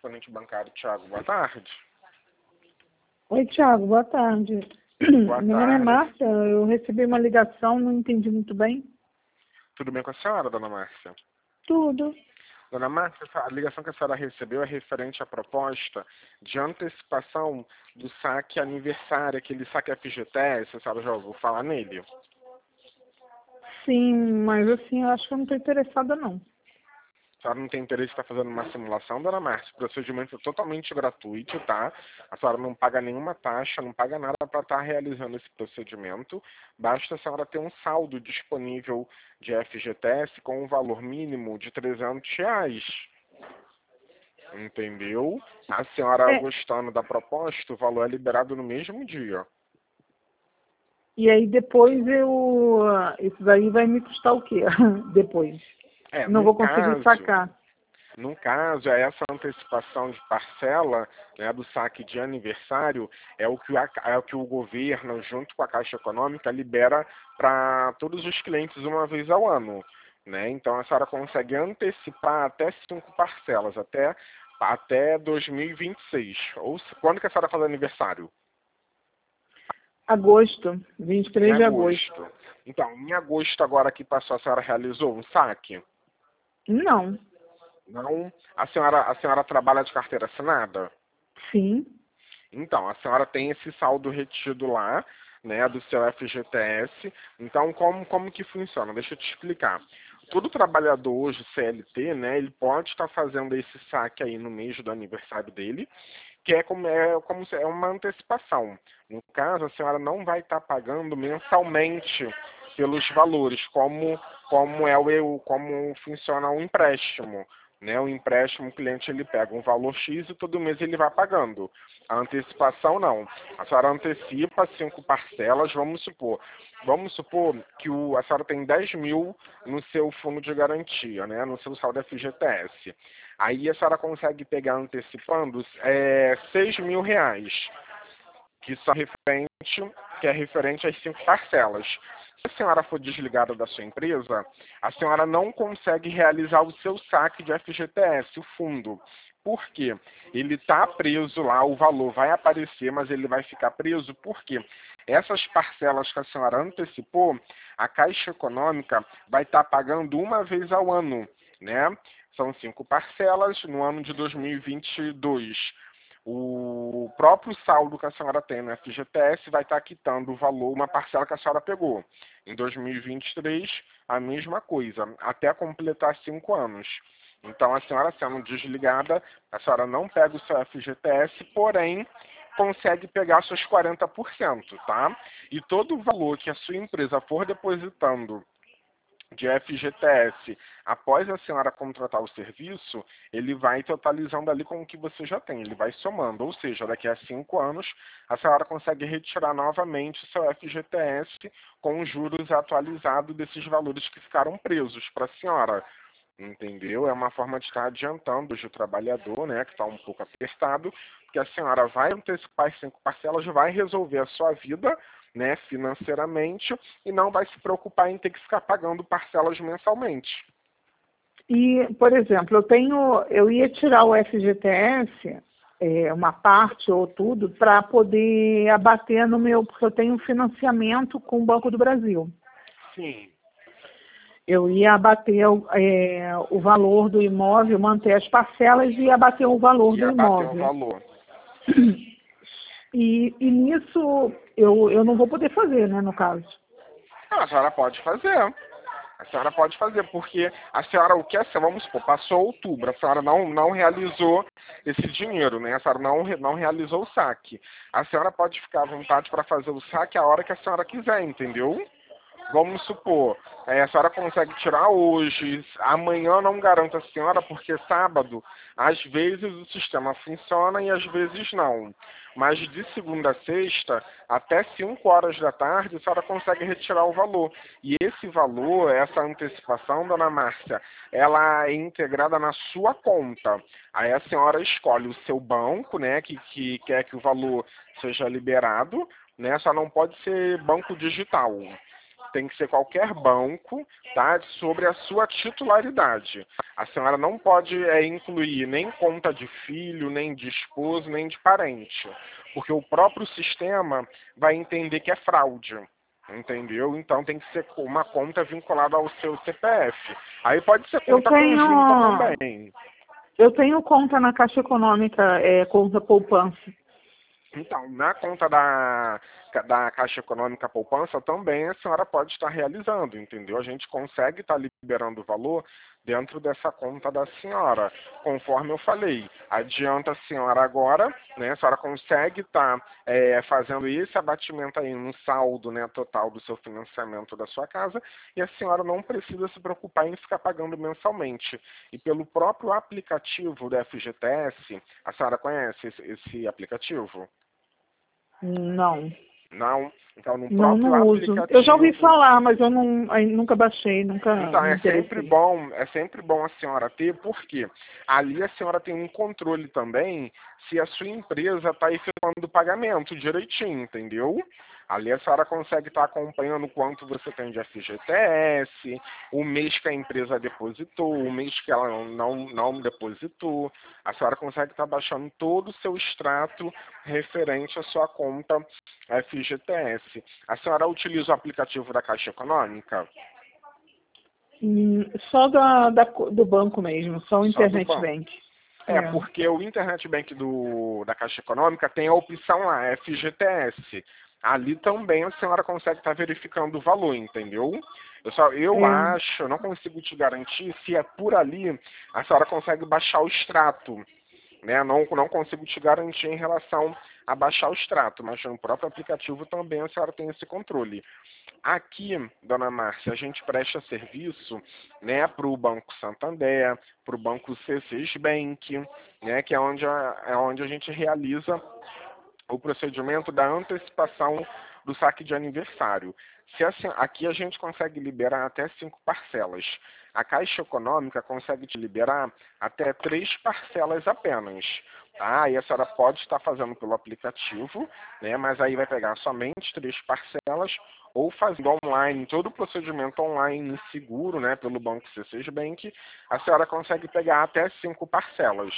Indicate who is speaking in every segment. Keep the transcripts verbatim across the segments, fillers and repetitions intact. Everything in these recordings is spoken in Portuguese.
Speaker 1: correspondente bancário, Thiago. Boa tarde.
Speaker 2: Oi, Thiago, boa tarde.
Speaker 1: Boa
Speaker 2: Meu nome é
Speaker 1: tarde.
Speaker 2: Márcia, eu recebi uma ligação, não entendi muito bem.
Speaker 1: Tudo bem com a senhora, dona Márcia?
Speaker 2: Tudo.
Speaker 1: Dona Márcia, a ligação que a senhora recebeu é referente à proposta de antecipação do saque aniversário, aquele saque F G T S, a senhora já ouviu falar nele?
Speaker 2: Sim, mas assim, eu acho que eu não estou interessada, não.
Speaker 1: A senhora não tem interesse em estar fazendo uma simulação, dona Márcia? O procedimento é totalmente gratuito, tá? A senhora não paga nenhuma taxa, não paga nada para estar realizando esse procedimento. Basta a senhora ter um saldo disponível de F G T S com um valor mínimo de trezentos reais. Entendeu? A senhora
Speaker 2: É,
Speaker 1: gostando da proposta, o valor é liberado no mesmo dia.
Speaker 2: e aí depois eu... Isso daí vai me custar o quê? Depois.
Speaker 1: É,
Speaker 2: Não
Speaker 1: no
Speaker 2: vou conseguir
Speaker 1: caso...
Speaker 2: sacar.
Speaker 1: No caso, é essa antecipação de parcela, né, do saque de aniversário é o, que a, é o que o governo, junto com a Caixa Econômica, libera para todos os clientes uma vez ao ano. Né? Então, a senhora consegue antecipar até cinco parcelas, até, até dois mil e vinte e seis. Ou se, quando que a senhora faz aniversário?
Speaker 2: Agosto, vinte e
Speaker 1: Em
Speaker 2: três de agosto.
Speaker 1: agosto. Então, em agosto agora que passou, a senhora realizou um saque?
Speaker 2: Não.
Speaker 1: Não? A senhora, a senhora trabalha de carteira assinada?
Speaker 2: Sim.
Speaker 1: Então, a senhora tem esse saldo retido lá, né, do seu F G T S. Então, como, como que funciona? Deixa eu te explicar. Todo trabalhador hoje, C L T, né, ele pode estar fazendo esse saque aí no mês do aniversário dele, que é como, é como se é uma antecipação. No caso, a senhora não vai estar pagando mensalmente pelos valores, como, como é o como funciona o empréstimo. Né, o empréstimo, o cliente ele pega um valor X e todo mês ele vai pagando. A antecipação não. A senhora antecipa cinco parcelas, vamos supor. Vamos supor que o, a senhora tem dez mil no seu fundo de garantia, né, no seu saldo F G T S. Aí a senhora consegue pegar antecipando é, seis mil reais, que são referente, que é referente às cinco parcelas. Se a senhora for desligada da sua empresa, a senhora não consegue realizar o seu saque de F G T S, o fundo. Por quê? Ele está preso lá, o valor vai aparecer, mas ele vai ficar preso porque essas parcelas que a senhora antecipou, a Caixa Econômica vai estar pagando uma vez ao ano, né? São cinco parcelas no ano de dois mil e vinte e dois. O próprio saldo que a senhora tem no F G T S vai estar quitando o valor, uma parcela que a senhora pegou. Em dois mil e vinte e três, a mesma coisa, até completar cinco anos. Então, a senhora sendo desligada, a senhora não pega o seu F G T S, porém, consegue pegar seus quarenta por cento, tá? E todo o valor que a sua empresa for depositando de F G T S, após a senhora contratar o serviço, ele vai totalizando ali com o que você já tem, ele vai somando, ou seja, daqui a cinco anos, a senhora consegue retirar novamente o seu F G T S com os juros atualizados desses valores que ficaram presos para a senhora. Entendeu? É uma forma de estar adiantando hoje o trabalhador, né, que está um pouco apertado, porque a senhora vai antecipar as cinco parcelas, vai resolver a sua vida, né, financeiramente, e não vai se preocupar em ter que ficar pagando parcelas mensalmente.
Speaker 2: E, por exemplo, eu tenho, eu ia tirar o F G T S, é, uma parte ou tudo, para poder abater no meu, porque eu tenho financiamento com o Banco do Brasil.
Speaker 1: Sim.
Speaker 2: Eu ia abater é, o valor do imóvel, manter as parcelas e abater o valor
Speaker 1: E
Speaker 2: do
Speaker 1: abater o
Speaker 2: imóvel.
Speaker 1: valor.
Speaker 2: E, e nisso eu, eu não vou poder fazer, né, no caso.
Speaker 1: Ah, a senhora pode fazer. A senhora pode fazer, porque a senhora, o que a senhora, vamos supor, passou outubro, a senhora não, não realizou esse dinheiro, né? A senhora não, não realizou o saque. A senhora pode ficar à vontade para fazer o saque a hora que a senhora quiser, entendeu? Vamos supor, é, a senhora consegue tirar hoje, amanhã não garanto a senhora, porque sábado, às vezes o sistema funciona e às vezes não. Mas de segunda a sexta, até cinco horas da tarde, a senhora consegue retirar o valor. E esse valor, essa antecipação, dona Márcia, ela é integrada na sua conta. Aí a senhora escolhe o seu banco, né, que, que quer que o valor seja liberado, né, só não pode ser banco digital. Tem que ser qualquer banco, tá? Sobre a sua titularidade. A senhora não pode é, incluir nem conta de filho, nem de esposo, nem de parente. Porque o próprio sistema vai entender que é fraude. Entendeu? Então tem que ser uma conta vinculada ao seu C P F. Aí pode ser
Speaker 2: Eu
Speaker 1: conta
Speaker 2: tenho,
Speaker 1: conjunta também.
Speaker 2: eu tenho conta na Caixa Econômica, é, conta poupança.
Speaker 1: Então, na conta da, da Caixa Econômica Poupança também a senhora pode estar realizando, entendeu? A gente consegue estar liberando o valor dentro dessa conta da senhora, conforme eu falei. Adianta a senhora agora, né? A senhora consegue estar é, fazendo esse abatimento aí no saldo, né, total do seu financiamento da sua casa, e a senhora não precisa se preocupar em ficar pagando mensalmente. E pelo próprio aplicativo do F G T S, a senhora conhece esse, esse aplicativo?
Speaker 2: Não,
Speaker 1: Não? Então, no
Speaker 2: não,
Speaker 1: próprio
Speaker 2: não uso. Eu já ouvi
Speaker 1: aplicativo...
Speaker 2: falar, mas eu não, aí nunca baixei, nunca
Speaker 1: Então,
Speaker 2: me
Speaker 1: é sempre
Speaker 2: interessei.
Speaker 1: bom, é sempre bom a senhora ter, porque ali a senhora tem um controle também se a sua empresa está efetuando o pagamento direitinho, entendeu? Ali a senhora consegue estar acompanhando quanto você tem de F G T S, o mês que a empresa depositou, o mês que ela não, não, não depositou. A senhora consegue estar baixando todo o seu extrato referente à sua conta F G T S. A senhora utiliza o aplicativo da Caixa Econômica?
Speaker 2: Hum, Só da, da, do banco mesmo, só o
Speaker 1: Só do
Speaker 2: Internet
Speaker 1: banco.
Speaker 2: Bank.
Speaker 1: É,
Speaker 2: É.
Speaker 1: porque o Internet Bank do, da Caixa Econômica tem a opção lá, F G T S. Ali também a senhora consegue estar verificando o valor, entendeu? Eu, só, eu
Speaker 2: É.
Speaker 1: acho, eu não consigo te garantir se é por ali, a senhora consegue baixar o extrato, né? Não, não consigo te garantir em relação a baixar o extrato, mas no próprio aplicativo também a senhora tem esse controle. Aqui, dona Márcia, a gente presta serviço, né, para o Banco Santander, para o Banco C C Bank, né, que é onde, a, é onde a gente realiza o procedimento da antecipação do saque de aniversário. Se assim, aqui a gente consegue liberar até cinco parcelas. A Caixa Econômica consegue te liberar até três parcelas apenas. Tá? Aí a senhora pode estar fazendo pelo aplicativo, né? Mas aí vai pegar somente três parcelas ou fazendo online, todo o procedimento online seguro, né, pelo Banco C C Bank, a senhora consegue pegar até cinco parcelas.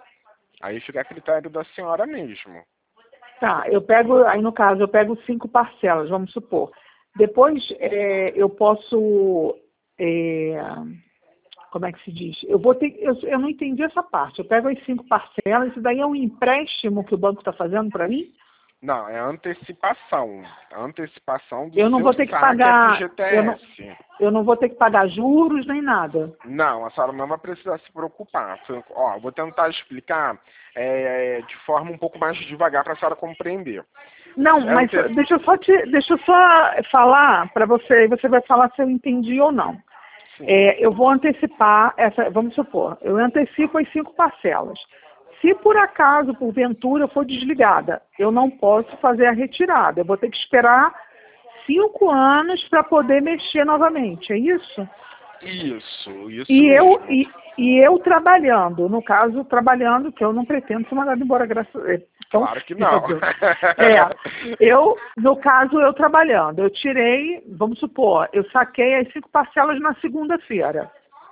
Speaker 1: Aí fica a critério da senhora mesmo.
Speaker 2: Tá, eu pego, aí no caso, eu pego cinco parcelas, vamos supor. Depois é, eu posso, é, como é que se diz? Eu vou ter, eu, eu não entendi essa parte. Eu pego as cinco parcelas, isso daí é um empréstimo que o banco está fazendo para mim?
Speaker 1: Não, é antecipação. A antecipação do
Speaker 2: Eu não
Speaker 1: seu
Speaker 2: vou ter que
Speaker 1: saque
Speaker 2: pagar, eu não,
Speaker 1: F G T S.
Speaker 2: eu não vou ter que pagar juros nem nada.
Speaker 1: Não, a senhora não vai precisar se preocupar. Ó, vou tentar explicar é, de forma um pouco mais devagar para a senhora compreender.
Speaker 2: Não,
Speaker 1: É
Speaker 2: mas
Speaker 1: ante...
Speaker 2: deixa eu só te, deixa eu só falar para você, e você vai falar se eu entendi ou não. É, eu vou antecipar essa, vamos supor, eu antecipo as cinco parcelas. Se por acaso, porventura, eu for desligada, eu não posso fazer a retirada. Eu vou ter que esperar cinco anos para poder mexer novamente, é isso?
Speaker 1: Isso, isso
Speaker 2: E
Speaker 1: mesmo.
Speaker 2: eu, e, e eu trabalhando, no caso, trabalhando, que eu não pretendo ser mandada embora, graças a Deus.
Speaker 1: Claro que não.
Speaker 2: É, eu, no caso, eu trabalhando, eu tirei, vamos supor, eu saquei as cinco parcelas na segunda-feira.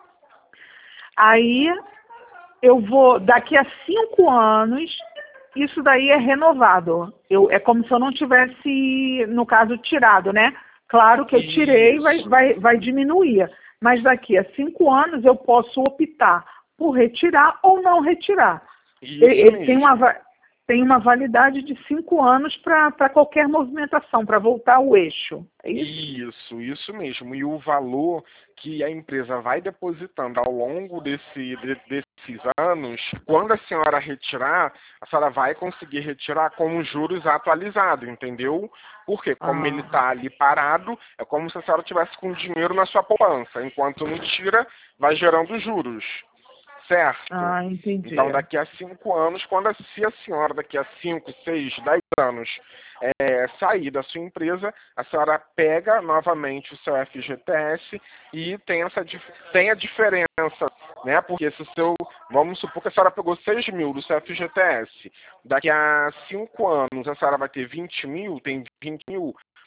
Speaker 2: Aí, eu vou, daqui a cinco anos, isso daí é renovado. Eu, é como se eu não tivesse, no caso, tirado, né? Claro que eu tirei, vai, vai, vai diminuir. Mas daqui a cinco anos eu posso optar por retirar ou não retirar.
Speaker 1: Isso
Speaker 2: Ele
Speaker 1: mesmo.
Speaker 2: tem uma, tem uma validade de cinco anos para qualquer movimentação, para voltar ao eixo. É isso?
Speaker 1: Isso, isso mesmo. E o valor que a empresa vai depositando ao longo desse, de, desses anos, quando a senhora retirar, a senhora vai conseguir retirar com os juros atualizados, entendeu? Porque como
Speaker 2: Ah.
Speaker 1: ele está ali parado, é como se a senhora tivesse com dinheiro na sua poupança. Enquanto não tira, vai gerando juros. Certo?
Speaker 2: Ah, entendi.
Speaker 1: Então, daqui a cinco anos, quando a, se a senhora, daqui a cinco, seis, dez anos, é, sair da sua empresa, a senhora pega novamente o seu F G T S e tem, essa, tem a diferença, né? Porque se o seu, vamos supor que a senhora pegou seis mil do seu F G T S, daqui a cinco anos a senhora vai ter vinte mil, tem vinte mil,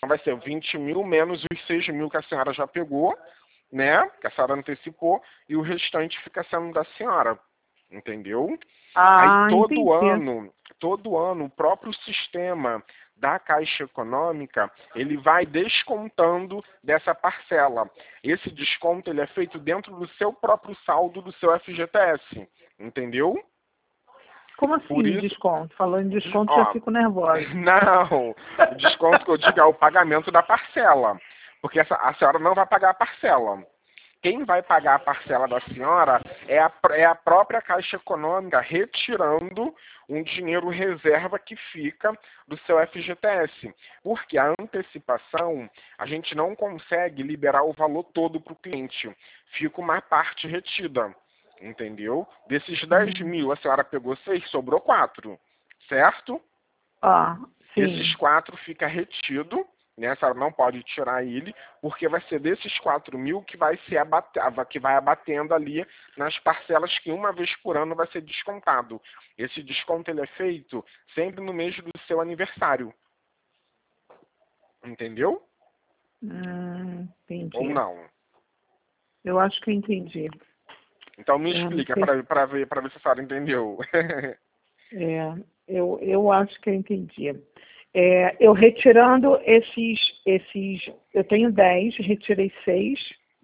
Speaker 1: vai ser vinte mil menos os seis mil que a senhora já pegou, né? Que a senhora antecipou, e o restante fica sendo da senhora. Entendeu?
Speaker 2: Ah,
Speaker 1: Aí todo
Speaker 2: entendi.
Speaker 1: ano, todo ano, o próprio sistema da Caixa Econômica, ele vai descontando dessa parcela. Esse desconto ele é feito dentro do seu próprio saldo do seu F G T S. Entendeu?
Speaker 2: Como
Speaker 1: Por
Speaker 2: assim
Speaker 1: isso,
Speaker 2: desconto? Falando em desconto, já
Speaker 1: ó,
Speaker 2: fico nervosa.
Speaker 1: não, o desconto que eu digo é o pagamento da parcela. Porque essa, a senhora não vai pagar a parcela. Quem vai pagar a parcela da senhora é a, é a própria Caixa Econômica retirando um dinheiro reserva que fica do seu F G T S. Porque a antecipação, a gente não consegue liberar o valor todo para o cliente. Fica uma parte retida. Entendeu? Desses dez
Speaker 2: Hum.
Speaker 1: mil, a senhora pegou seis, sobrou quatro. Certo?
Speaker 2: Ah, sim.
Speaker 1: Esses quatro fica retido, né? A senhora não pode tirar ele, porque vai ser desses quatro mil que vai, ser abate, que vai abatendo ali nas parcelas que uma vez por ano vai ser descontado. Esse desconto ele é feito sempre no mês do seu aniversário. Entendeu?
Speaker 2: Hum, entendi.
Speaker 1: Ou não?
Speaker 2: Eu acho que eu entendi.
Speaker 1: Então me
Speaker 2: É, não
Speaker 1: explica
Speaker 2: sei.
Speaker 1: para ver, para ver se a senhora entendeu.
Speaker 2: É, eu, eu acho que eu entendi. É, eu retirando esses, esses, eu tenho dez, retirei seis.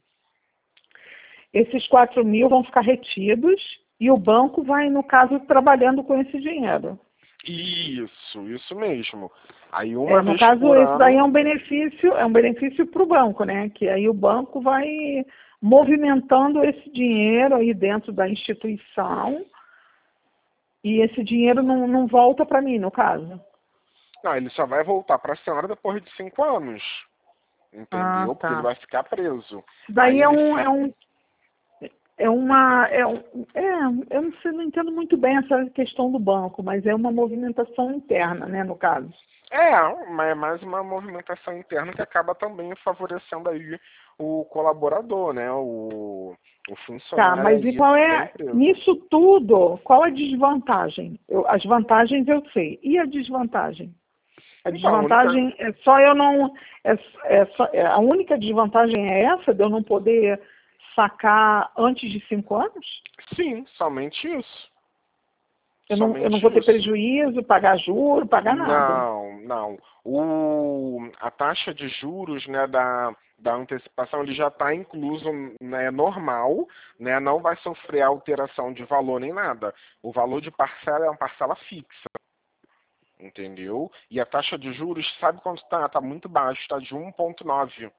Speaker 2: Esses quatro mil vão ficar retidos e o banco vai, no caso, trabalhando com esse dinheiro.
Speaker 1: Isso, isso mesmo. Aí uma
Speaker 2: É, no
Speaker 1: vez
Speaker 2: caso,
Speaker 1: por
Speaker 2: esse daí
Speaker 1: ano.
Speaker 2: é um benefício, é um benefício para o banco, né? Que aí o banco vai movimentando esse dinheiro aí dentro da instituição e esse dinheiro não, não volta para mim, no caso.
Speaker 1: Não, ele só vai voltar para a senhora depois de cinco anos.
Speaker 2: Ah,
Speaker 1: Entendeu? Porque ele
Speaker 2: tá.
Speaker 1: vai ficar preso.
Speaker 2: Isso
Speaker 1: Aí
Speaker 2: daí é
Speaker 1: ele
Speaker 2: um, é
Speaker 1: fica.
Speaker 2: um, é uma, é, um, é, eu não sei, não entendo muito bem essa questão do banco, mas é uma movimentação interna, né, no caso.
Speaker 1: É, mas é mais uma movimentação interna que acaba também favorecendo aí o colaborador, né? O, o
Speaker 2: Tá,
Speaker 1: funcionário
Speaker 2: mas e
Speaker 1: aí
Speaker 2: qual
Speaker 1: da
Speaker 2: é,
Speaker 1: empresa.
Speaker 2: nisso tudo, qual a desvantagem? Eu, as vantagens eu sei. E a desvantagem? A
Speaker 1: Então, a única.
Speaker 2: desvantagem é só eu não. É, é só, é, a única desvantagem é essa, de eu não poder sacar antes de cinco anos?
Speaker 1: Sim, somente isso.
Speaker 2: Eu não, eu não
Speaker 1: Somente
Speaker 2: vou ter
Speaker 1: isso.
Speaker 2: prejuízo, pagar juro, pagar nada.
Speaker 1: Não, não. O, a taxa de juros, né, da, da antecipação ele já está incluso, né, normal, né, não vai sofrer alteração de valor nem nada. O valor de parcela é uma parcela fixa, entendeu? E a taxa de juros, sabe quanto está? Está muito baixo, está de um vírgula nove.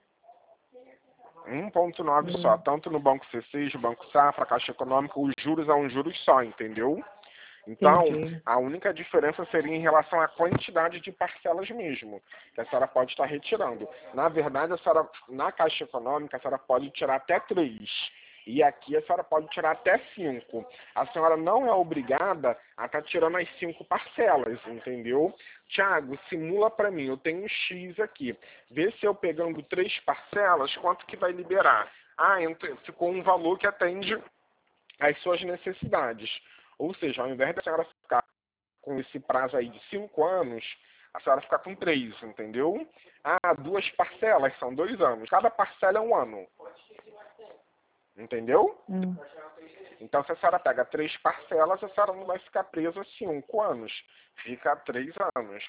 Speaker 1: um vírgula nove só,
Speaker 2: Hum,
Speaker 1: tanto no Banco C seis, Banco Safra, Caixa Econômica, os juros é um juros só, entendeu? Então,
Speaker 2: entendi.
Speaker 1: a única diferença seria em relação à quantidade de parcelas mesmo, que a senhora pode estar retirando. Na verdade, a senhora, na Caixa Econômica, a senhora pode tirar até três. E aqui a senhora pode tirar até cinco. A senhora não é obrigada a estar tirando as cinco parcelas, entendeu? Tiago, simula para mim, eu tenho um X aqui. Vê se eu pegando três parcelas, quanto que vai liberar? Ah, entra- ficou um valor que atende às suas necessidades. Ou seja, ao invés da senhora ficar com esse prazo aí de cinco anos, a senhora fica com três, entendeu? Ah, duas parcelas são dois anos. Cada parcela é um ano. Entendeu?
Speaker 2: Hum.
Speaker 1: Então, se a senhora pega três parcelas, a senhora não vai ficar presa cinco anos. Fica três anos.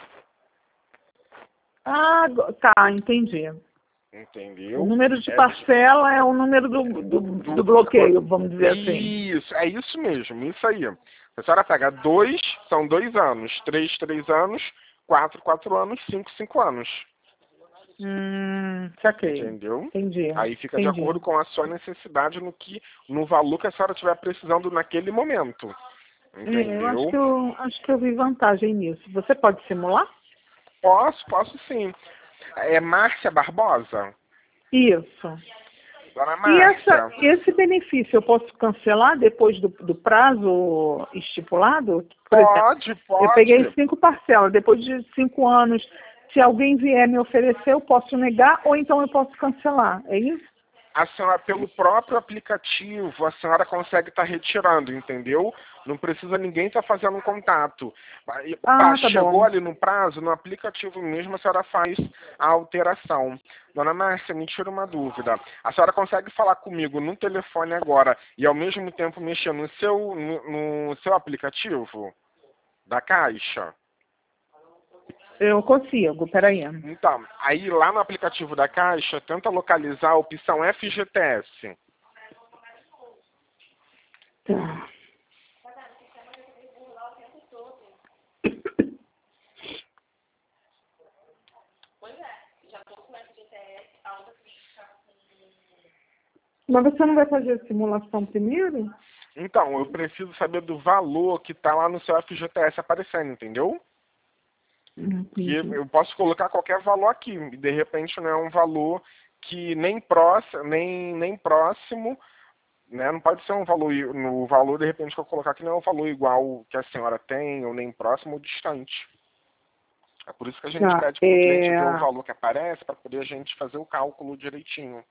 Speaker 2: Ah, go- tá, entendi. O
Speaker 1: Entendeu?
Speaker 2: número de
Speaker 1: É,
Speaker 2: parcela é o número do, do,
Speaker 1: do,
Speaker 2: do bloqueio, vamos dizer assim.
Speaker 1: isso, é isso mesmo, isso aí. A senhora pega dois, são dois anos, três, três anos, quatro, quatro anos, cinco, cinco anos.
Speaker 2: Hum, saquei.
Speaker 1: Entendeu?
Speaker 2: Entendi,
Speaker 1: Aí fica de
Speaker 2: entendi.
Speaker 1: acordo com a sua necessidade no que, no valor que a senhora estiver precisando naquele momento.
Speaker 2: É, eu acho que
Speaker 1: Entendeu?
Speaker 2: eu acho que eu vi vantagem nisso. Você pode simular?
Speaker 1: Posso, posso sim. É Márcia Barbosa?
Speaker 2: Isso.
Speaker 1: Dona
Speaker 2: E essa,
Speaker 1: Márcia,
Speaker 2: esse benefício eu posso cancelar depois do, do prazo estipulado? Por exemplo,
Speaker 1: pode,
Speaker 2: eu peguei
Speaker 1: pode.
Speaker 2: cinco parcelas, depois de cinco anos, se alguém vier me oferecer, eu posso negar ou então eu posso cancelar. É isso?
Speaker 1: A senhora, pelo próprio aplicativo, a senhora consegue estar retirando, entendeu? Não precisa ninguém estar fazendo um contato. Aí,
Speaker 2: Ah,
Speaker 1: pá,
Speaker 2: tá
Speaker 1: chegou
Speaker 2: bom.
Speaker 1: ali no prazo, no aplicativo mesmo, a senhora faz a alteração. Dona Márcia, me tira uma dúvida. A senhora consegue falar comigo no telefone agora e ao mesmo tempo mexer no seu, no, no seu aplicativo da Caixa?
Speaker 2: Eu consigo, peraí.
Speaker 1: Então, aí lá no aplicativo da Caixa, tenta localizar a opção F G T S.
Speaker 2: Tá. Mas você não vai fazer a simulação primeiro?
Speaker 1: Então, eu preciso saber do valor que está lá no seu F G T S aparecendo, entendeu? Que
Speaker 2: Entendi.
Speaker 1: eu posso colocar qualquer valor aqui, e de repente não é um valor que nem próximo, nem, nem próximo, né? Não pode ser um valor, i- no valor de repente que eu colocar aqui não é um valor igual que a senhora tem, ou nem próximo ou distante. É por isso que a gente
Speaker 2: Tá.
Speaker 1: pede para o cliente
Speaker 2: É,
Speaker 1: ver o valor que aparece, para poder a gente fazer o cálculo direitinho.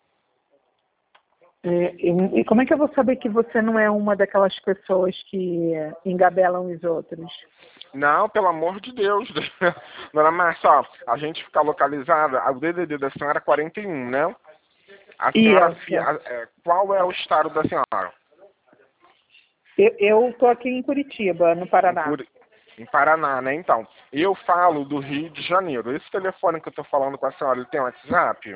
Speaker 2: é, e e como é que eu vou saber que você não é uma daquelas pessoas que engabelam os outros?
Speaker 1: Não, pelo amor de Deus. Dona Márcia, ó, a gente fica localizada, o D D D da senhora é quarenta e um, né? A senhora, fi-
Speaker 2: Isso.
Speaker 1: a- é, qual é o estado da senhora?
Speaker 2: Eu estou aqui em Curitiba, no
Speaker 1: Em,
Speaker 2: Paraná.
Speaker 1: Curi- em Paraná, né? Então, eu falo do Rio de Janeiro. Esse telefone que eu tô falando com a senhora, ele tem WhatsApp?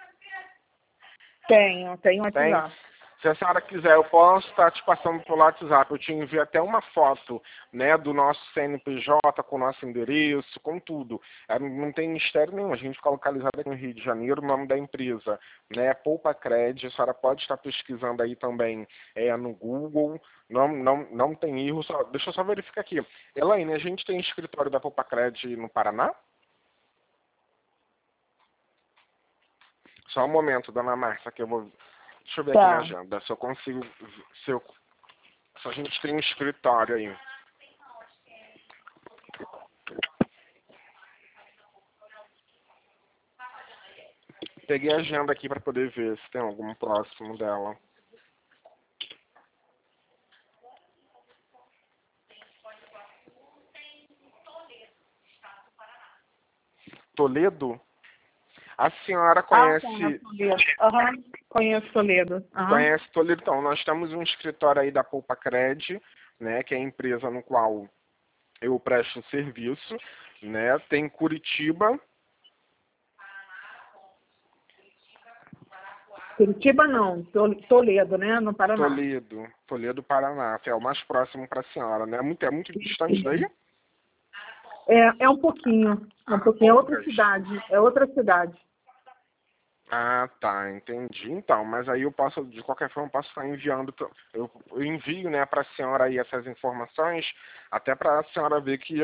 Speaker 2: Tenho, tenho
Speaker 1: Tem?
Speaker 2: WhatsApp.
Speaker 1: Se a senhora quiser, eu posso estar te passando pelo WhatsApp. Eu te envio até uma foto, né, do nosso C N P J, com o nosso endereço, com tudo. É, não tem mistério nenhum. A gente fica localizado aqui no Rio de Janeiro, o nome da empresa, né, Poupa Cred. A senhora pode estar pesquisando aí também é, no Google. Não, não, não tem erro. Só, deixa eu só verificar aqui. Elaine, a gente tem escritório da Poupa Cred no Paraná? Só um momento, dona Márcia, que eu vou... Deixa eu ver aqui na
Speaker 2: Tá.
Speaker 1: agenda, se eu consigo... Se, eu, se a gente tem um escritório aí. Peguei a agenda aqui para poder ver se tem algum próximo dela. Toledo? A senhora
Speaker 2: Ah, tá, na
Speaker 1: conhece...
Speaker 2: Toledo. Aham, conheço Toledo. Aham.
Speaker 1: Conhece Toledo? Então, nós temos um escritório aí da Poupa Cred, né, que é a empresa no qual eu presto serviço, né? Tem Curitiba...
Speaker 2: Curitiba não, Tol- Toledo, né, no Paraná.
Speaker 1: Toledo, Toledo, Paraná, que é o mais próximo para a senhora, né? Muito, é muito distante daí?
Speaker 2: É, é um pouquinho, é um
Speaker 1: Ah,
Speaker 2: pouquinho, é outra
Speaker 1: poucas.
Speaker 2: cidade, é outra cidade.
Speaker 1: Ah, tá, entendi. Então, mas aí eu posso, de qualquer forma, eu posso estar enviando, pro- eu, eu envio, né, para a senhora aí essas informações, até para a senhora ver que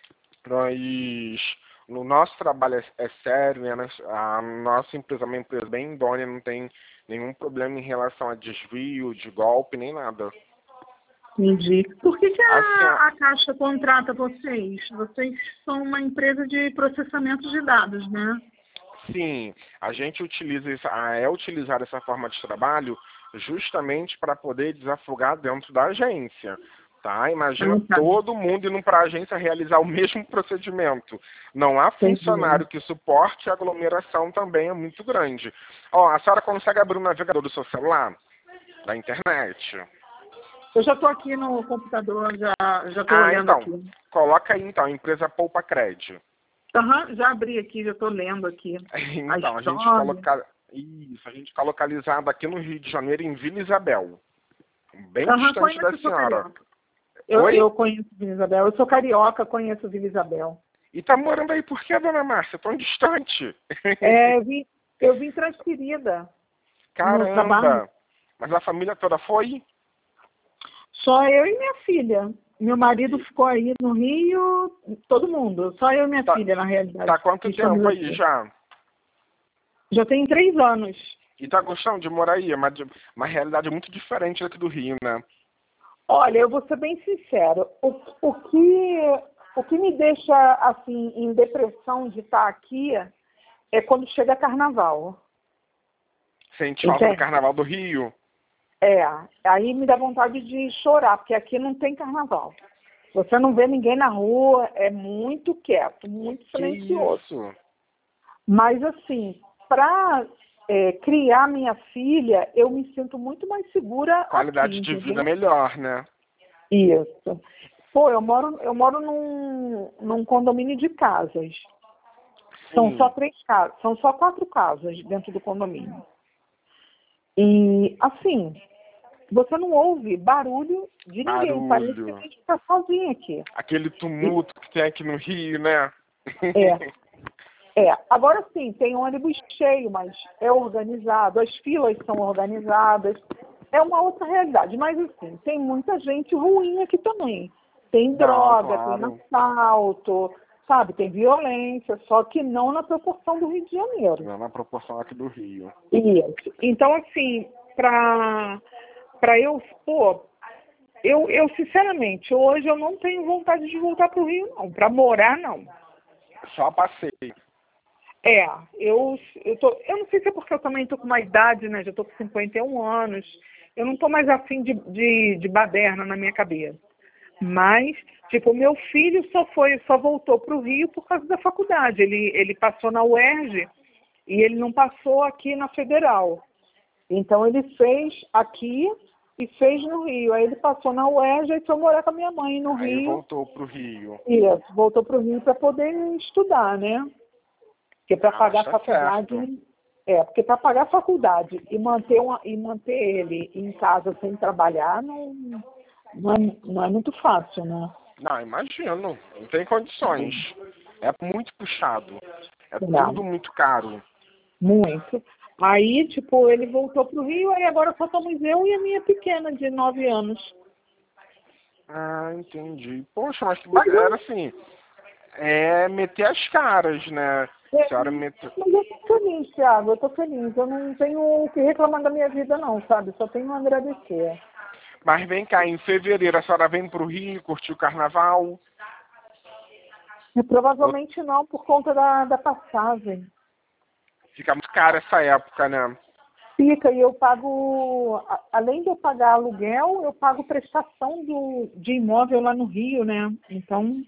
Speaker 1: nós, no nosso trabalho é, é sério, né, nós- a nossa empresa é uma empresa bem idônea, não tem nenhum problema em relação a desvio, de golpe, nem nada.
Speaker 2: Entendi. Por que, que
Speaker 1: A senhora,
Speaker 2: a, a Caixa contrata vocês? Vocês são uma empresa de processamento de dados, né?
Speaker 1: sim, a gente utiliza isso, ah, é utilizar essa forma de trabalho justamente para poder desafogar dentro da agência. Tá? Imagina
Speaker 2: Ah, tá.
Speaker 1: todo mundo indo para a agência realizar o mesmo procedimento. Não há
Speaker 2: Entendi.
Speaker 1: funcionário que suporte, a aglomeração também é muito grande. Ó, a senhora consegue abrir o navegador do seu celular? Da internet?
Speaker 2: Eu já estou aqui no computador, já já estou
Speaker 1: Ah,
Speaker 2: olhando
Speaker 1: então.
Speaker 2: aqui.
Speaker 1: Coloca aí então, empresa Poupa Cred.
Speaker 2: Aham, já abri aqui, já estou lendo aqui. A
Speaker 1: Então, a gente fica
Speaker 2: história.
Speaker 1: loca... Isso, a gente fica localizado aqui no Rio de Janeiro, em Vila Isabel. Bem
Speaker 2: Aham,
Speaker 1: distante
Speaker 2: conheço,
Speaker 1: da
Speaker 2: eu sou
Speaker 1: senhora.
Speaker 2: carioca. Eu,
Speaker 1: Oi?
Speaker 2: eu conheço Vila Isabel. Eu sou carioca, conheço Vila Isabel.
Speaker 1: E tá morando aí por quê, dona Márcia? Tão distante.
Speaker 2: É, eu vim, eu vim transferida no trabalho.
Speaker 1: Caramba! Mas a família toda foi?
Speaker 2: Só eu e minha filha. Meu marido ficou aí no Rio, todo mundo. Só eu e minha
Speaker 1: Tá,
Speaker 2: filha, na realidade.
Speaker 1: tá há quanto
Speaker 2: que estamos
Speaker 1: tempo aí
Speaker 2: aqui.
Speaker 1: já?
Speaker 2: Já tem três anos.
Speaker 1: E tá gostando de morar aí? É uma, uma realidade muito diferente daqui do Rio, né?
Speaker 2: Olha, eu vou ser bem sincero. O, o, que, o que me deixa assim em depressão de estar aqui é quando chega carnaval.
Speaker 1: Sente falta do
Speaker 2: Entende?
Speaker 1: Carnaval do Rio?
Speaker 2: É, aí me dá vontade de chorar, porque aqui não tem carnaval. Você não vê ninguém na rua, é muito quieto, muito
Speaker 1: Que
Speaker 2: silencioso.
Speaker 1: isso?
Speaker 2: Mas assim, para é, criar minha filha, eu me sinto muito mais segura aqui,
Speaker 1: Qualidade de vida
Speaker 2: entendeu?
Speaker 1: melhor, né?
Speaker 2: Isso. Pô, eu moro, eu moro num, num condomínio de casas. São só
Speaker 1: Sim.
Speaker 2: três casas, são só quatro casas dentro do condomínio. E assim, você não ouve barulho de ninguém. Parece que a
Speaker 1: Barulho.
Speaker 2: gente está sozinha aqui.
Speaker 1: Aquele
Speaker 2: E,
Speaker 1: tumulto que tem aqui no Rio, né?
Speaker 2: é, é. Agora sim, tem um ônibus cheio, mas é organizado, as filas são organizadas. É uma outra realidade. Mas assim, tem muita gente ruim aqui também. Tem
Speaker 1: Não,
Speaker 2: droga, tem
Speaker 1: claro.
Speaker 2: assalto, sabe? Tem violência, só que não na proporção do Rio de Janeiro.
Speaker 1: Não na proporção aqui do Rio.
Speaker 2: Isso. Então, assim, para para eu, pô, eu, eu sinceramente, hoje eu não tenho vontade de voltar para o Rio, não. Para morar, não.
Speaker 1: Só passeio.
Speaker 2: É, eu, eu, tô, eu não sei se é porque eu também estou com uma idade, né? Já estou com cinquenta e um anos. Eu não estou mais afim de, de, de baderna na minha cabeça. Mas, tipo, o meu filho só foi, só voltou para o Rio por causa da faculdade. Ele, ele passou na U E R J e ele não passou aqui na Federal. Então ele fez aqui e fez no Rio. Aí ele passou na U E R J e foi morar com a minha mãe no
Speaker 1: Aí
Speaker 2: Rio.
Speaker 1: voltou pro Rio.
Speaker 2: Isso, voltou para o Rio para poder estudar, né? Porque para
Speaker 1: Ah, mas
Speaker 2: pagar a
Speaker 1: tá certo.
Speaker 2: faculdade, é, porque para pagar a faculdade e manter, uma, e manter ele em casa sem trabalhar não, não, é, não é muito fácil, né?
Speaker 1: Não, imagino. Não tem condições. É muito puxado. É tudo
Speaker 2: Não,
Speaker 1: muito caro.
Speaker 2: muito. Aí, tipo, ele voltou para o Rio, aí agora só estamos eu e a minha pequena de nove anos.
Speaker 1: Ah, entendi. Poxa, mas que bacana. Era assim, é meter as caras, né? A
Speaker 2: É,
Speaker 1: senhora meteu.
Speaker 2: mas eu tô feliz, Thiago, eu tô feliz. Eu não tenho o que reclamar da minha vida, não, sabe? Só tenho a agradecer.
Speaker 1: Mas vem cá, em fevereiro a senhora vem pro Rio, curtir o carnaval?
Speaker 2: E
Speaker 1: Ou
Speaker 2: provavelmente não, por conta da, da passagem.
Speaker 1: fica muito caro essa época, né?
Speaker 2: Fica, e eu pago, a- além de eu pagar aluguel, eu pago prestação do, de imóvel lá no Rio, né? Então,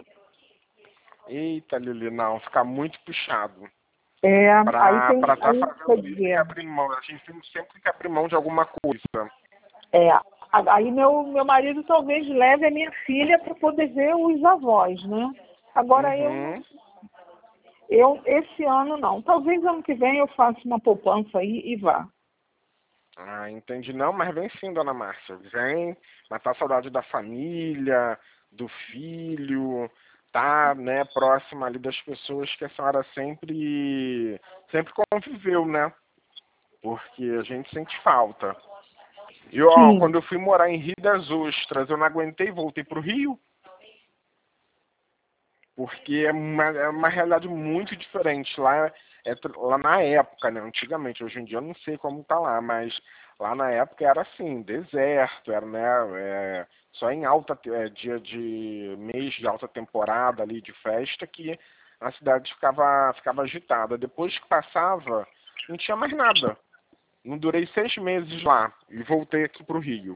Speaker 1: Eita, Lili, não, fica muito puxado.
Speaker 2: é, aí
Speaker 1: Pra,
Speaker 2: tem,
Speaker 1: pra tá
Speaker 2: aí quer
Speaker 1: fazendo isso, tem que
Speaker 2: dizer,
Speaker 1: abrir mão. A gente sempre tem que abrir mão de alguma coisa.
Speaker 2: é, a- aí meu, meu marido talvez leve a minha filha para poder ver os avós, né? Agora eu não.
Speaker 1: Uhum.
Speaker 2: Eu, esse ano não. Talvez ano que vem eu faça uma poupança aí e vá.
Speaker 1: Ah, entendi. Não, mas vem sim, dona Márcia. Vem matar a saudade da família, do filho, tá, né, próxima ali das pessoas que a senhora sempre, sempre conviveu, né? Porque a gente sente falta. Eu, ó,
Speaker 2: Sim,
Speaker 1: quando eu fui morar em Rio das Ostras, eu não aguentei, voltei pro Rio, porque é uma, é uma realidade muito diferente. Lá, é, tr- lá na época, né, antigamente, hoje em dia eu não sei como tá lá, mas lá na época era assim, deserto, era, né, é, só em alta, te- é, dia de mês de alta temporada ali de festa que a cidade ficava, ficava agitada. Depois que passava, não tinha mais nada. Não durei seis meses lá e voltei aqui pro Rio.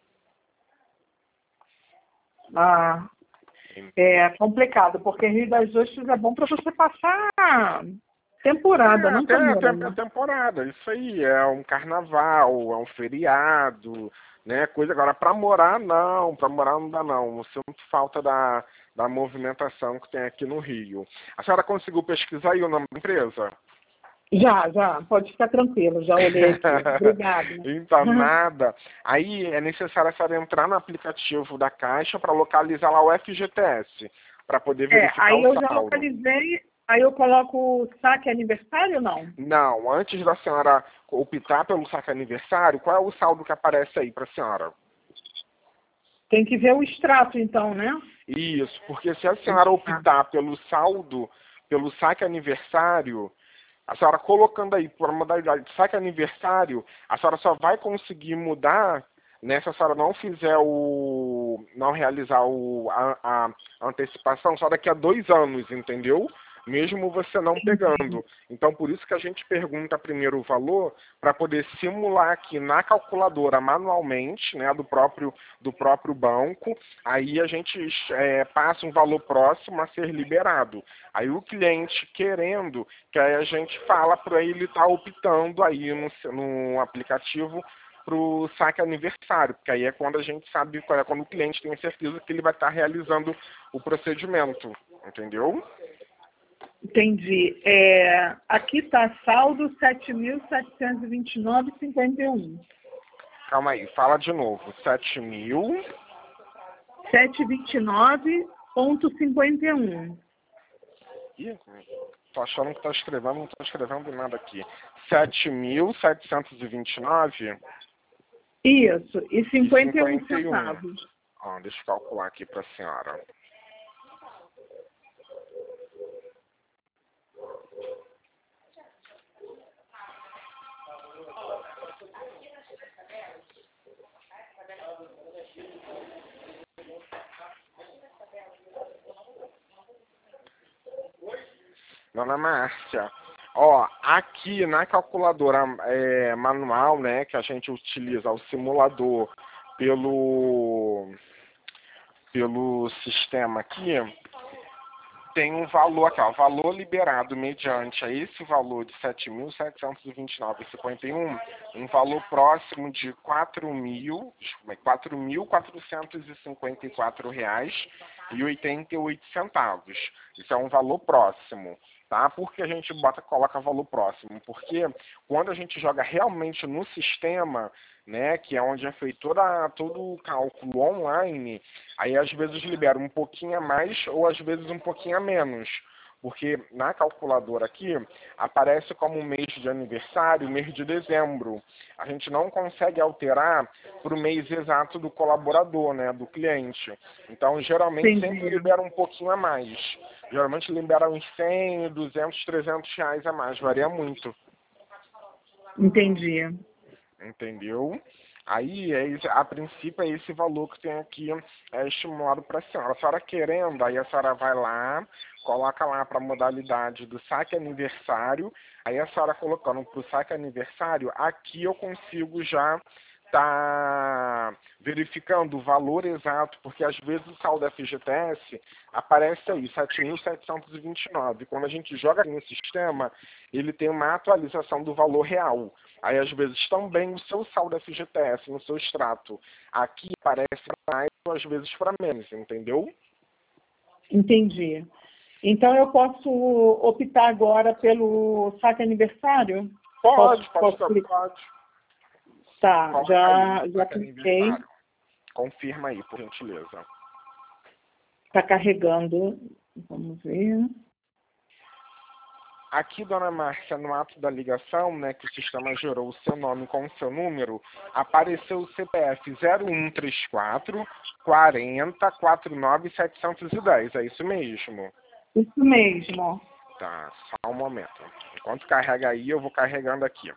Speaker 2: ah, é complicado, porque Rio das Ostras é bom para você passar temporada,
Speaker 1: É,
Speaker 2: não
Speaker 1: até
Speaker 2: para
Speaker 1: até
Speaker 2: morar,
Speaker 1: a
Speaker 2: né?
Speaker 1: temporada, isso aí, é um carnaval, é um feriado, né? Coisa agora para morar não, para morar não dá não. Eu sinto falta da, da movimentação que tem aqui no Rio. A senhora conseguiu pesquisar aí o nome da empresa?
Speaker 2: Já, já, pode ficar tranquilo, já olhei aqui. Obrigada.
Speaker 1: Então, nada. Aí é necessário a senhora entrar no aplicativo da Caixa para localizar lá o F G T S, para poder
Speaker 2: É,
Speaker 1: verificar
Speaker 2: aí
Speaker 1: o
Speaker 2: eu já
Speaker 1: saldo.
Speaker 2: localizei, aí eu coloco o saque aniversário ou não?
Speaker 1: Não, antes da senhora optar pelo saque aniversário, qual é o saldo que aparece aí para a senhora?
Speaker 2: Tem que ver o extrato então, né?
Speaker 1: Isso, porque se a
Speaker 2: O
Speaker 1: senhora
Speaker 2: extrato.
Speaker 1: optar pelo saldo, pelo saque aniversário, a senhora colocando aí por modalidade de saque aniversário, a senhora só vai conseguir mudar, né, se a senhora não fizer o. Não realizar o, a, a antecipação só daqui a dois anos, entendeu? mesmo você não pegando. Então, por isso que a gente pergunta primeiro o valor, para poder simular aqui na calculadora manualmente, né, do próprio, do próprio banco, aí a gente é, passa um valor próximo a ser liberado. Aí o cliente querendo, que aí a gente fala para ele estar tá optando aí no, no aplicativo para o saque aniversário, porque aí é quando a gente sabe, é quando o cliente tem certeza que ele vai estar tá realizando o procedimento, entendeu?
Speaker 2: Entendi. É, aqui está saldo sete mil setecentos e vinte e nove vírgula cinquenta e um.
Speaker 1: Calma aí, fala de novo. sete mil.
Speaker 2: setecentos e vinte e nove vírgula cinquenta e um.
Speaker 1: Ih, tô achando que tá escrevendo, não tô escrevendo nada aqui. sete mil setecentos e vinte e nove.
Speaker 2: Isso, e cinquenta e um
Speaker 1: cinquenta e um.
Speaker 2: centavos.
Speaker 1: Ó, deixa eu calcular aqui para a senhora. Dona Márcia, ó, aqui na calculadora é, manual, né, que a gente utiliza o simulador pelo, pelo sistema aqui, tem um valor aqui, ó, valor liberado mediante a esse valor de sete mil setecentos e vinte e nove vírgula cinquenta e um, um valor próximo de quatro mil, quatro mil quatrocentos e cinquenta e quatro reais e oitenta e oito centavos. Isso é um valor próximo. Tá? Por que a gente bota, coloca valor próximo? Porque quando a gente joga realmente no sistema, né, que é onde é feito toda, todo o cálculo online, aí às vezes libera um pouquinho a mais ou às vezes um pouquinho a menos. Porque na calculadora aqui aparece como mês de aniversário, mês de dezembro. A gente não consegue alterar para o mês exato do colaborador, né, do cliente. Então, geralmente,
Speaker 2: Entendi.
Speaker 1: sempre libera um pouquinho a mais. Geralmente libera uns cem, duzentos, trezentos reais a mais. Varia muito.
Speaker 2: Entendi.
Speaker 1: Entendeu? Aí, é esse, a princípio, é esse valor que tem aqui é, estimulado para a senhora. A senhora querendo, aí a senhora vai lá, coloca lá para a modalidade do saque aniversário. Aí a senhora colocando para o saque aniversário, aqui eu consigo já tá verificando o valor exato, porque às vezes o saldo F G T S aparece aí, sete mil setecentos e vinte e nove. Quando a gente joga no sistema, ele tem uma atualização do valor real. Aí às vezes também o seu saldo F G T S no seu extrato aqui aparece mais, ou às vezes para menos, entendeu?
Speaker 2: Entendi. Então eu posso optar agora pelo saque aniversário?
Speaker 1: Pode,
Speaker 2: Posso,
Speaker 1: pode,
Speaker 2: posso...
Speaker 1: pode.
Speaker 2: Tá,
Speaker 1: Coloca
Speaker 2: já,
Speaker 1: aí,
Speaker 2: já
Speaker 1: saque
Speaker 2: cliquei.
Speaker 1: aniversário. Confirma aí, por gentileza.
Speaker 2: Está carregando. Vamos ver.
Speaker 1: Aqui, dona Márcia, no ato da ligação, né, que o sistema gerou o seu nome com o seu número, apareceu o C P F zero um três quatro, quarenta, quarenta e nove, setecentos e dez. É isso mesmo?
Speaker 2: Isso mesmo.
Speaker 1: Tá, só um momento. Enquanto carrega aí, eu vou carregando aqui.